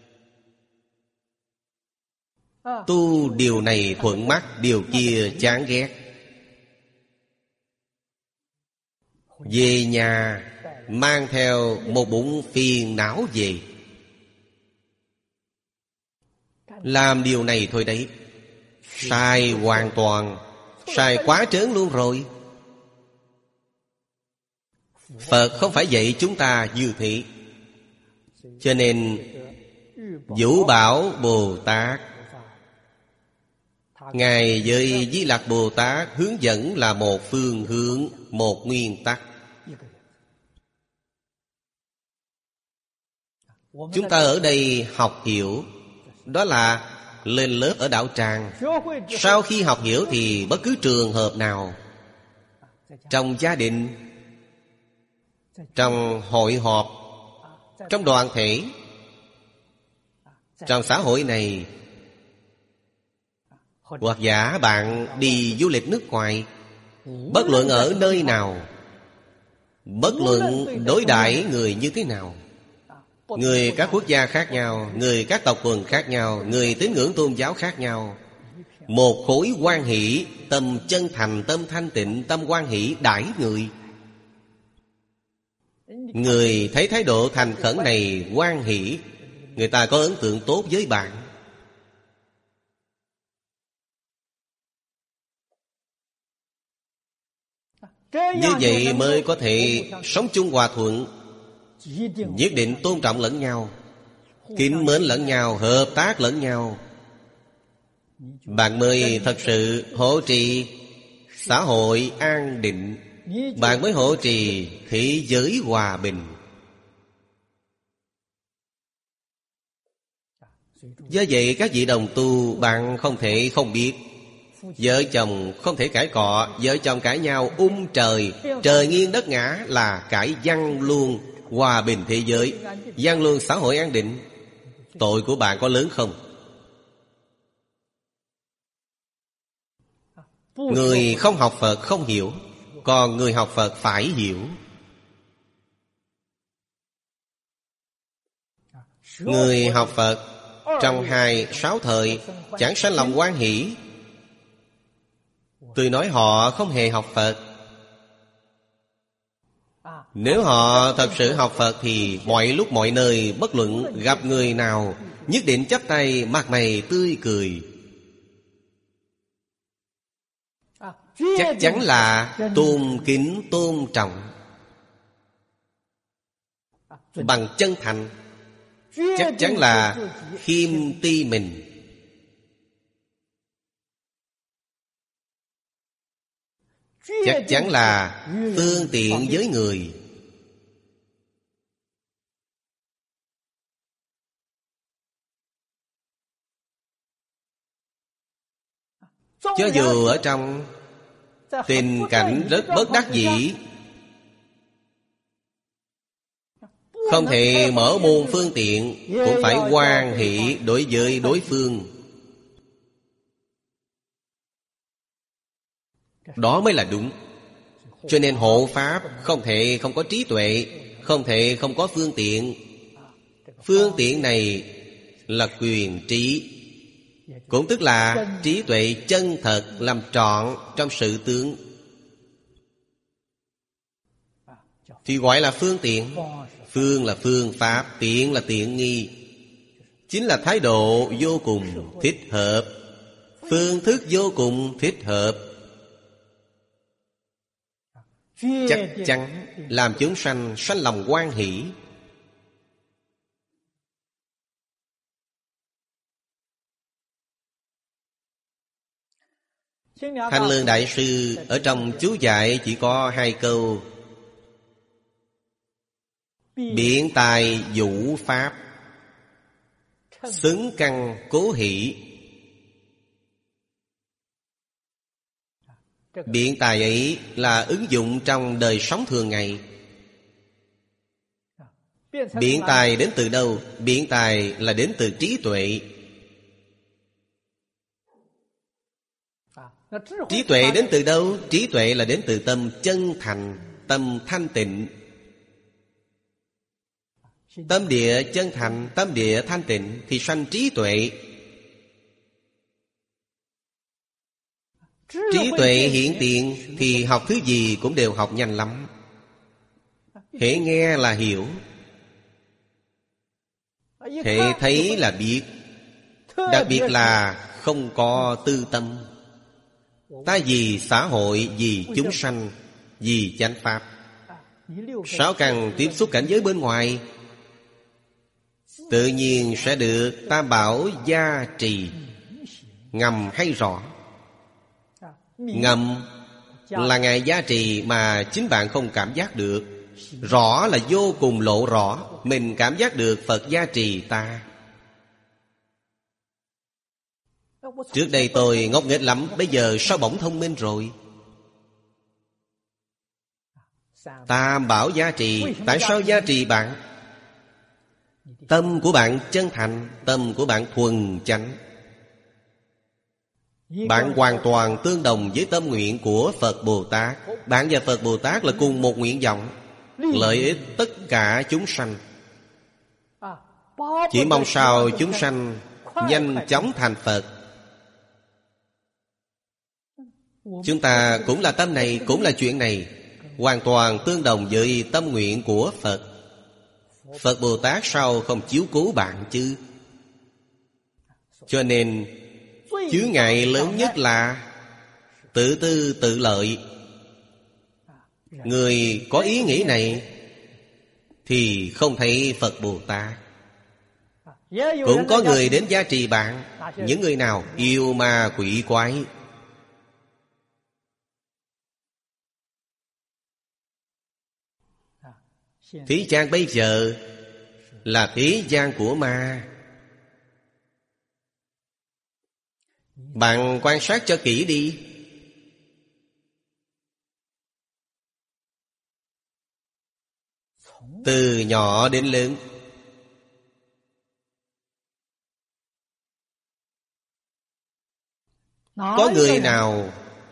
Tu điều này thuận mắt, điều kia chán ghét. Về nhà mang theo một bụng phiền não về. Làm điều này thôi đấy. Sai hoàn toàn. Sai quá trớn luôn rồi. Phật không phải dạy chúng ta như thế. Cho nên Vũ Bảo Bồ Tát, Ngài với Di Lặc Bồ Tát hướng dẫn là một phương hướng, một nguyên tắc. Chúng ta ở đây học hiểu, đó là lên lớp ở đạo tràng. Sau khi học hiểu thì bất cứ trường hợp nào, trong gia đình, trong hội họp, trong đoàn thể, trong xã hội này, hoặc giả bạn đi du lịch nước ngoài, bất luận ở nơi nào, bất luận đối đãi người như thế nào, người các quốc gia khác nhau, người các tộc quần khác nhau, người tín ngưỡng tôn giáo khác nhau, một khối hoan hỷ, tâm chân thành, tâm thanh tịnh, tâm hoan hỷ đãi người. Người thấy thái độ thành khẩn này hoan hỷ, người ta có ấn tượng tốt với bạn. Như vậy mới có thể sống chung hòa thuận, nhất định tôn trọng lẫn nhau, kính mến lẫn nhau, hợp tác lẫn nhau. Bạn mới thật sự hộ trì xã hội an định, bạn mới hộ trì thế giới hòa bình. Do vậy các vị đồng tu, bạn không thể không biết, vợ chồng không thể cãi cọ, vợ chồng cãi nhau ung trời, trời nghiêng đất ngã là cãi văn luôn hòa bình thế giới, văn luôn xã hội an định. Tội của bạn có lớn không? Người không học Phật không hiểu, còn người học Phật phải hiểu. Người học Phật trong hai sáu thời chẳng sanh lòng hoan hỷ. Tôi nói họ không hề học Phật. Nếu họ thật sự học Phật thì mọi lúc mọi nơi, bất luận gặp người nào, nhất định chắp tay, mặt mày tươi cười. Chắc chắn là tôn kính tôn trọng, bằng chân thành. Chắc chắn là khiêm ti mình. Chắc chắn là phương tiện với người. Cho dù ở trong tình cảnh rất bất đắc dĩ, không thể mở môn phương tiện, cũng phải hoan hỷ đối với đối phương. Đó mới là đúng. Cho nên hộ pháp không thể không có trí tuệ, không thể không có phương tiện. Phương tiện này là quyền trí, cũng tức là trí tuệ chân thật làm trọn trong sự tướng, thì gọi là phương tiện. Phương là phương pháp, tiện là tiện nghi, chính là thái độ vô cùng thích hợp, phương thức vô cùng thích hợp. Chắc chắn làm chúng sanh sanh lòng hoan hỷ. Thanh Lương Đại Sư ở trong chú giải chỉ có hai câu: biện tài vũ pháp, xứng căn cố hỷ. Biện tài ấy là ứng dụng trong đời sống thường ngày. Biện tài đến từ đâu? Biện tài là đến từ trí tuệ. Trí tuệ đến từ đâu? Trí tuệ là đến từ tâm chân thành, tâm thanh tịnh. Tâm địa chân thành, tâm địa thanh tịnh thì sanh trí tuệ. Trí tuệ hiện tiền thì học thứ gì cũng đều học nhanh lắm. Hễ nghe là hiểu, hễ thấy là biết. Đặc biệt là không có tư tâm. Ta vì xã hội, vì chúng sanh, vì chánh pháp. Sáu căn tiếp xúc cảnh giới bên ngoài, tự nhiên sẽ được tam bảo gia trì, ngầm hay rõ. Ngầm là Ngài gia trì mà chính bạn không cảm giác được. Rõ là vô cùng lộ rõ. Mình cảm giác được Phật gia trì ta. Trước đây tôi ngốc nghếch lắm, bây giờ sao bỗng thông minh rồi? Tam bảo gia trì. Tại sao gia trì bạn? Tâm của bạn chân thành, tâm của bạn thuần chánh. Bạn hoàn toàn tương đồng với tâm nguyện của Phật Bồ Tát. Bạn và Phật Bồ Tát là cùng một nguyện vọng, lợi ích tất cả chúng sanh. Chỉ mong sao chúng sanh nhanh chóng thành Phật. Chúng ta cũng là tâm này, cũng là chuyện này, hoàn toàn tương đồng với tâm nguyện của Phật. Phật Bồ Tát sao không chiếu cố bạn chứ? Cho nên chướng ngại lớn nhất là tự tư tự lợi. Người có ý nghĩ này thì không thấy Phật Bồ Tát. Cũng có người đến gia trì bạn. Những người nào yêu ma quỷ quái. Thế gian bây giờ là thế gian của ma. Bạn quan sát cho kỹ đi. Từ nhỏ đến lớn, có người nào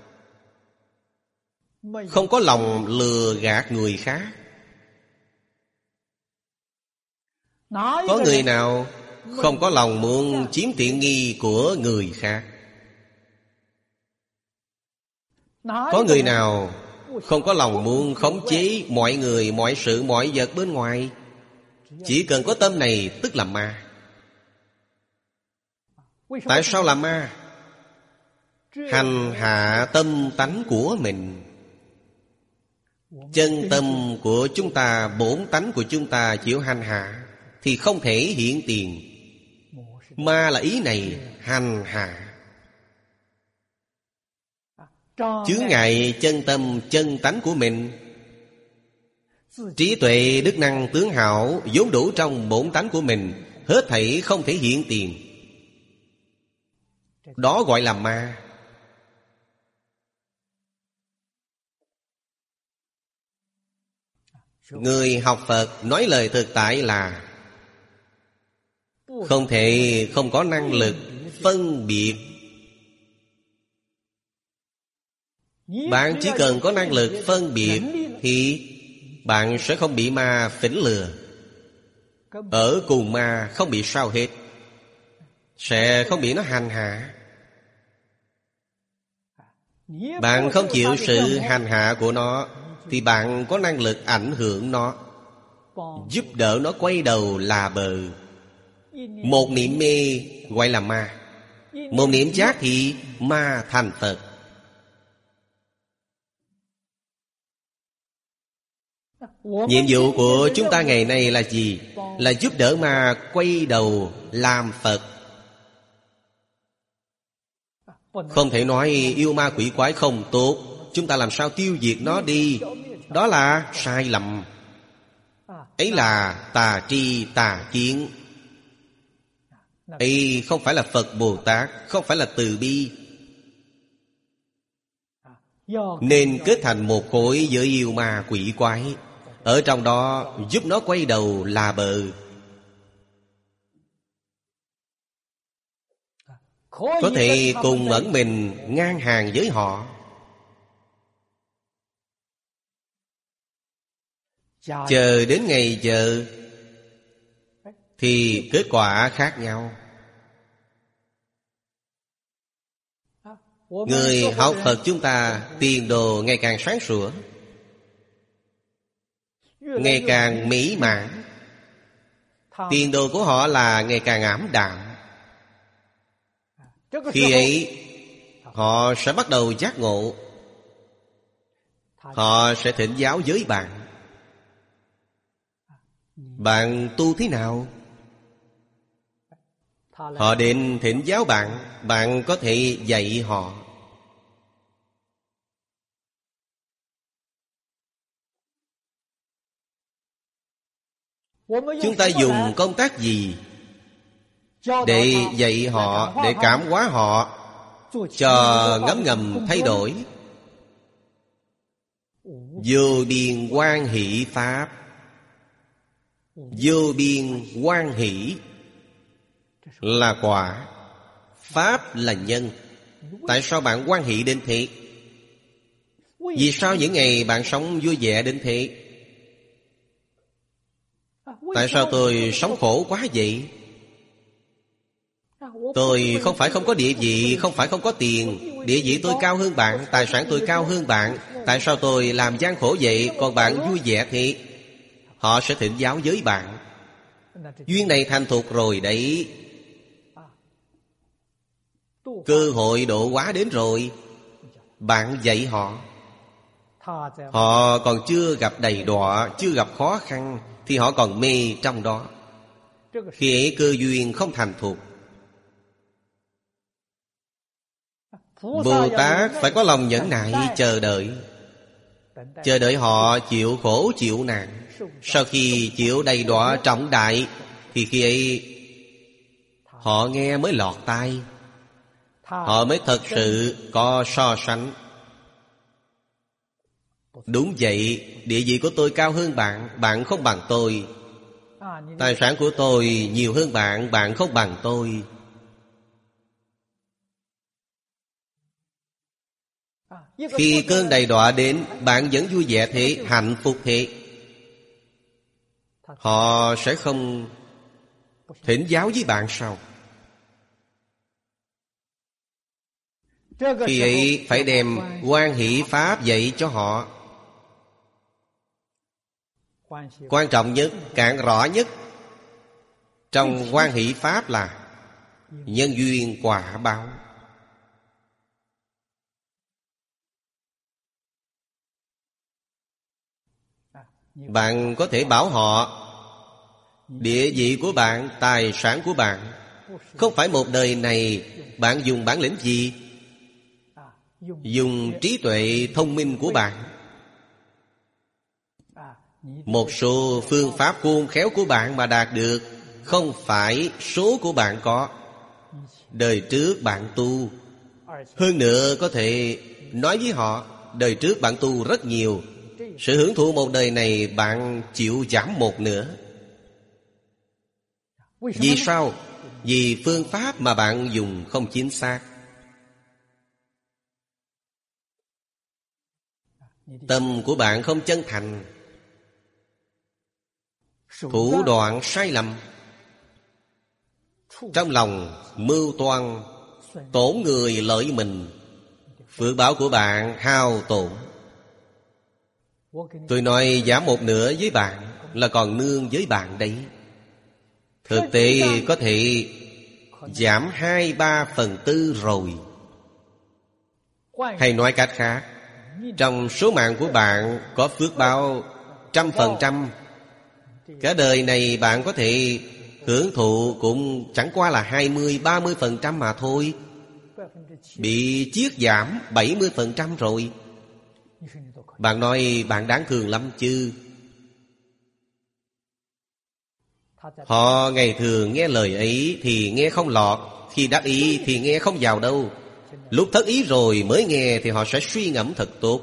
không có lòng lừa gạt người khác? Có người nào không có lòng muốn chiếm tiện nghi của người khác? Có người nào không có lòng muốn khống chế mọi người, mọi sự, mọi vật bên ngoài? Chỉ cần có tâm này tức là ma. Tại sao là ma? Hành hạ tâm tánh của mình. Chân tâm của chúng ta, bổn tánh của chúng ta chịu hành hạ thì không thể hiện tiền. Ma là ý này, hành hạ. Chướng ngại chân tâm chân tánh của mình. Trí tuệ đức năng tướng hảo vốn đủ trong bổn tánh của mình, hết thảy không thể hiện tiền. Đó gọi là ma. Người học Phật nói lời thực tại là không thể không có năng lực phân biệt. Bạn chỉ cần có năng lực phân biệt thì bạn sẽ không bị ma phỉnh lừa. Ở cùng ma không bị sao hết, sẽ không bị nó hành hạ. Bạn không chịu sự hành hạ của nó thì bạn có năng lực ảnh hưởng nó, giúp đỡ nó quay đầu là bờ. Một niệm mê gọi là ma, một niệm giác thì ma thành Phật. Nhiệm vụ của chúng ta ngày nay là gì? Là giúp đỡ ma quay đầu làm Phật. Không thể nói yêu ma quỷ quái không tốt, chúng ta làm sao tiêu diệt nó đi. Đó là sai lầm. Ấy là tà tri tà kiến. Ấy không phải là Phật Bồ Tát, không phải là từ bi. Nên kết thành một khối với yêu ma quỷ quái. Ở trong đó giúp nó quay đầu là bờ. Có thể cùng ẩn mình ngang hàng với họ. Chờ đến ngày giờ thì kết quả khác nhau. Người học Phật chúng ta tiền đồ ngày càng sáng sủa, ngày càng mỹ mãn. Tiền đồ của họ là ngày càng ảm đạm. Khi ấy họ sẽ bắt đầu giác ngộ. Họ sẽ thỉnh giáo với bạn. Bạn tu thế nào? Họ đến thỉnh giáo bạn, bạn có thể dạy họ. Chúng ta dùng công tác gì để dạy họ, để cảm hóa họ, cho ngấm ngầm thay đổi? Vô biên hoan hỷ pháp. Vô biên hoan hỷ là quả, pháp là nhân. Tại sao bạn hoan hỷ đến thế? Vì sao những ngày bạn sống vui vẻ đến thế? Tại sao tôi sống khổ quá vậy? Tôi không phải không có địa vị, không phải không có tiền. Địa vị tôi cao hơn bạn, tài sản tôi cao hơn bạn. Tại sao tôi làm gian khổ vậy, còn bạn vui vẻ thế? Họ sẽ thỉnh giáo với bạn. Duyên này thành thục rồi đấy, cơ hội độ hóa đến rồi. Bạn dạy họ, họ còn chưa gặp đầy đọa, chưa gặp khó khăn, thì họ còn mê trong đó. Khi ấy cơ duyên không thành thục. Bồ Tát phải có lòng nhẫn nại chờ đợi. Chờ đợi họ chịu khổ chịu nạn. Sau khi chịu đầy đọa trọng đại, thì khi ấy họ nghe mới lọt tai, họ mới thật sự có so sánh. Đúng vậy, địa vị của tôi cao hơn bạn, bạn không bằng tôi. Tài sản của tôi nhiều hơn bạn, bạn không bằng tôi. Khi cơn đầy đọa đến, bạn vẫn vui vẻ thế, hạnh phúc thế. Họ sẽ không thỉnh giáo với bạn sao? Khi ấy phải đem hoan hỷ pháp dạy cho họ. Quan trọng nhất, cạn rõ nhất trong hoan hỷ pháp là nhân duyên quả báo. Bạn có thể bảo họ, địa vị của bạn, tài sản của bạn không phải một đời này. Bạn dùng bản lĩnh gì? Dùng trí tuệ thông minh của bạn. Một số phương pháp khôn khéo của bạn mà đạt được, không phải số của bạn có. Đời trước bạn tu. Hơn nữa có thể nói với họ, đời trước bạn tu rất nhiều, sự hưởng thụ một đời này bạn chịu giảm một nửa. Vì sao? Vì phương pháp mà bạn dùng không chính xác. Tâm của bạn không chân thành, thủ đoạn sai lầm, trong lòng mưu toan tổn người lợi mình, phước báo của bạn hao tổn. Tôi nói giảm một nửa với bạn là còn nương với bạn đấy. Thực tế có thể giảm hai ba phần tư rồi. Hay nói cách khác, trong số mạng của bạn có phước báo trăm phần trăm. Cả đời này bạn có thể hưởng thụ cũng chẳng qua là hai mươi ba mươi phần trăm mà thôi. Bị chiết giảm bảy mươi phần trăm rồi. Bạn nói bạn đáng thương lắm chứ? Họ ngày thường nghe lời ấy thì nghe không lọt, khi đắc ý thì nghe không vào đâu. Lúc thất ý rồi mới nghe thì họ sẽ suy ngẫm thật tốt.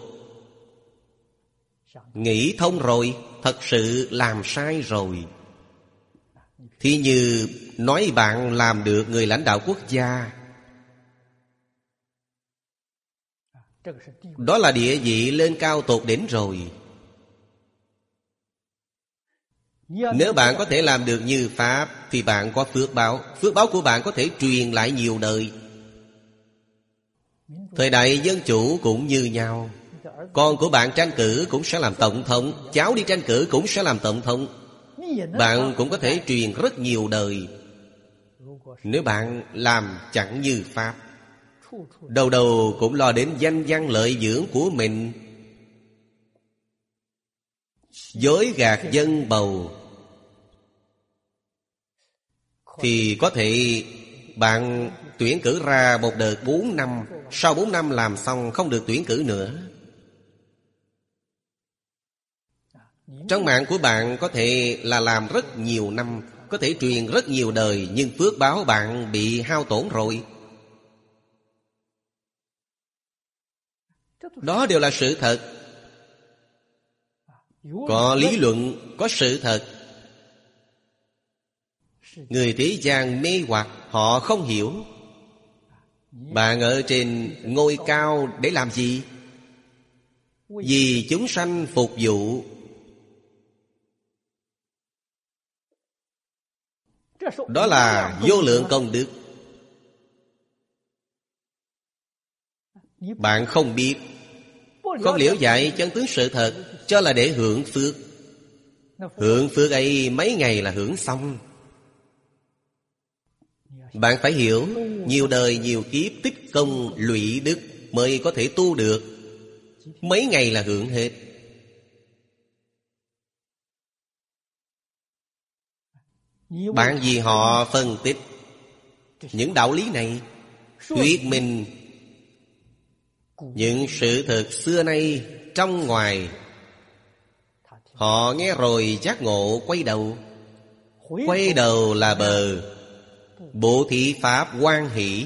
Nghĩ thông rồi, thật sự làm sai rồi. Thì như nói bạn làm được người lãnh đạo quốc gia, đó là địa vị lên cao tột đỉnh rồi. Nếu bạn có thể làm được như Pháp thì bạn có phước báo. Phước báo của bạn có thể truyền lại nhiều đời. Thời đại dân chủ cũng như nhau. Con của bạn tranh cử cũng sẽ làm tổng thống, cháu đi tranh cử cũng sẽ làm tổng thống. Bạn cũng có thể truyền rất nhiều đời. Nếu bạn làm chẳng như Pháp, đầu đầu cũng lo đến danh văn lợi dưỡng của mình, dối gạt dân bầu, thì có thể bạn tuyển cử ra một đợt bốn năm, sau bốn năm làm xong không được tuyển cử nữa. Trong mạng của bạn có thể là làm rất nhiều năm, có thể truyền rất nhiều đời, nhưng phước báo bạn bị hao tổn rồi. Đó đều là sự thật. Có lý luận, có sự thật. Người thế gian mê hoặc, họ không hiểu. Bạn ở trên ngôi cao để làm gì? Vì chúng sanh phục vụ. Đó là vô lượng công đức. Bạn không biết, không liễu giải chân tướng sự thật, cho là để hưởng phước. Hưởng phước ấy mấy ngày là hưởng xong. Bạn phải hiểu, nhiều đời nhiều kiếp tích công lụy đức mới có thể tu được. Mấy ngày là hưởng hết. Bạn vì họ phân tích những đạo lý này, thuyết minh những sự thật xưa nay trong ngoài. Họ nghe rồi giác ngộ quay đầu. Quay đầu là bờ. Bố thí pháp hoan hỷ.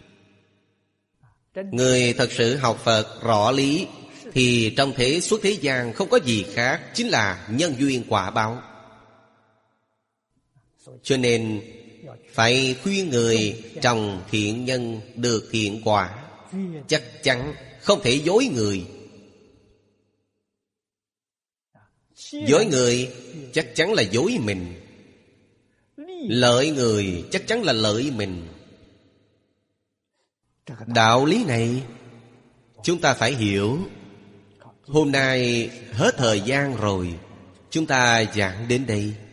Người thật sự học Phật rõ lý thì trong thế xuất thế gian không có gì khác, chính là nhân duyên quả báo. Cho nên phải khuyên người trồng thiện nhân được thiện quả. Chắc chắn không thể dối người. Dối người chắc chắn là dối mình. Lợi người chắc chắn là lợi mình. Đạo lý này chúng ta phải hiểu. Hôm nay hết thời gian rồi, chúng ta giảng đến đây.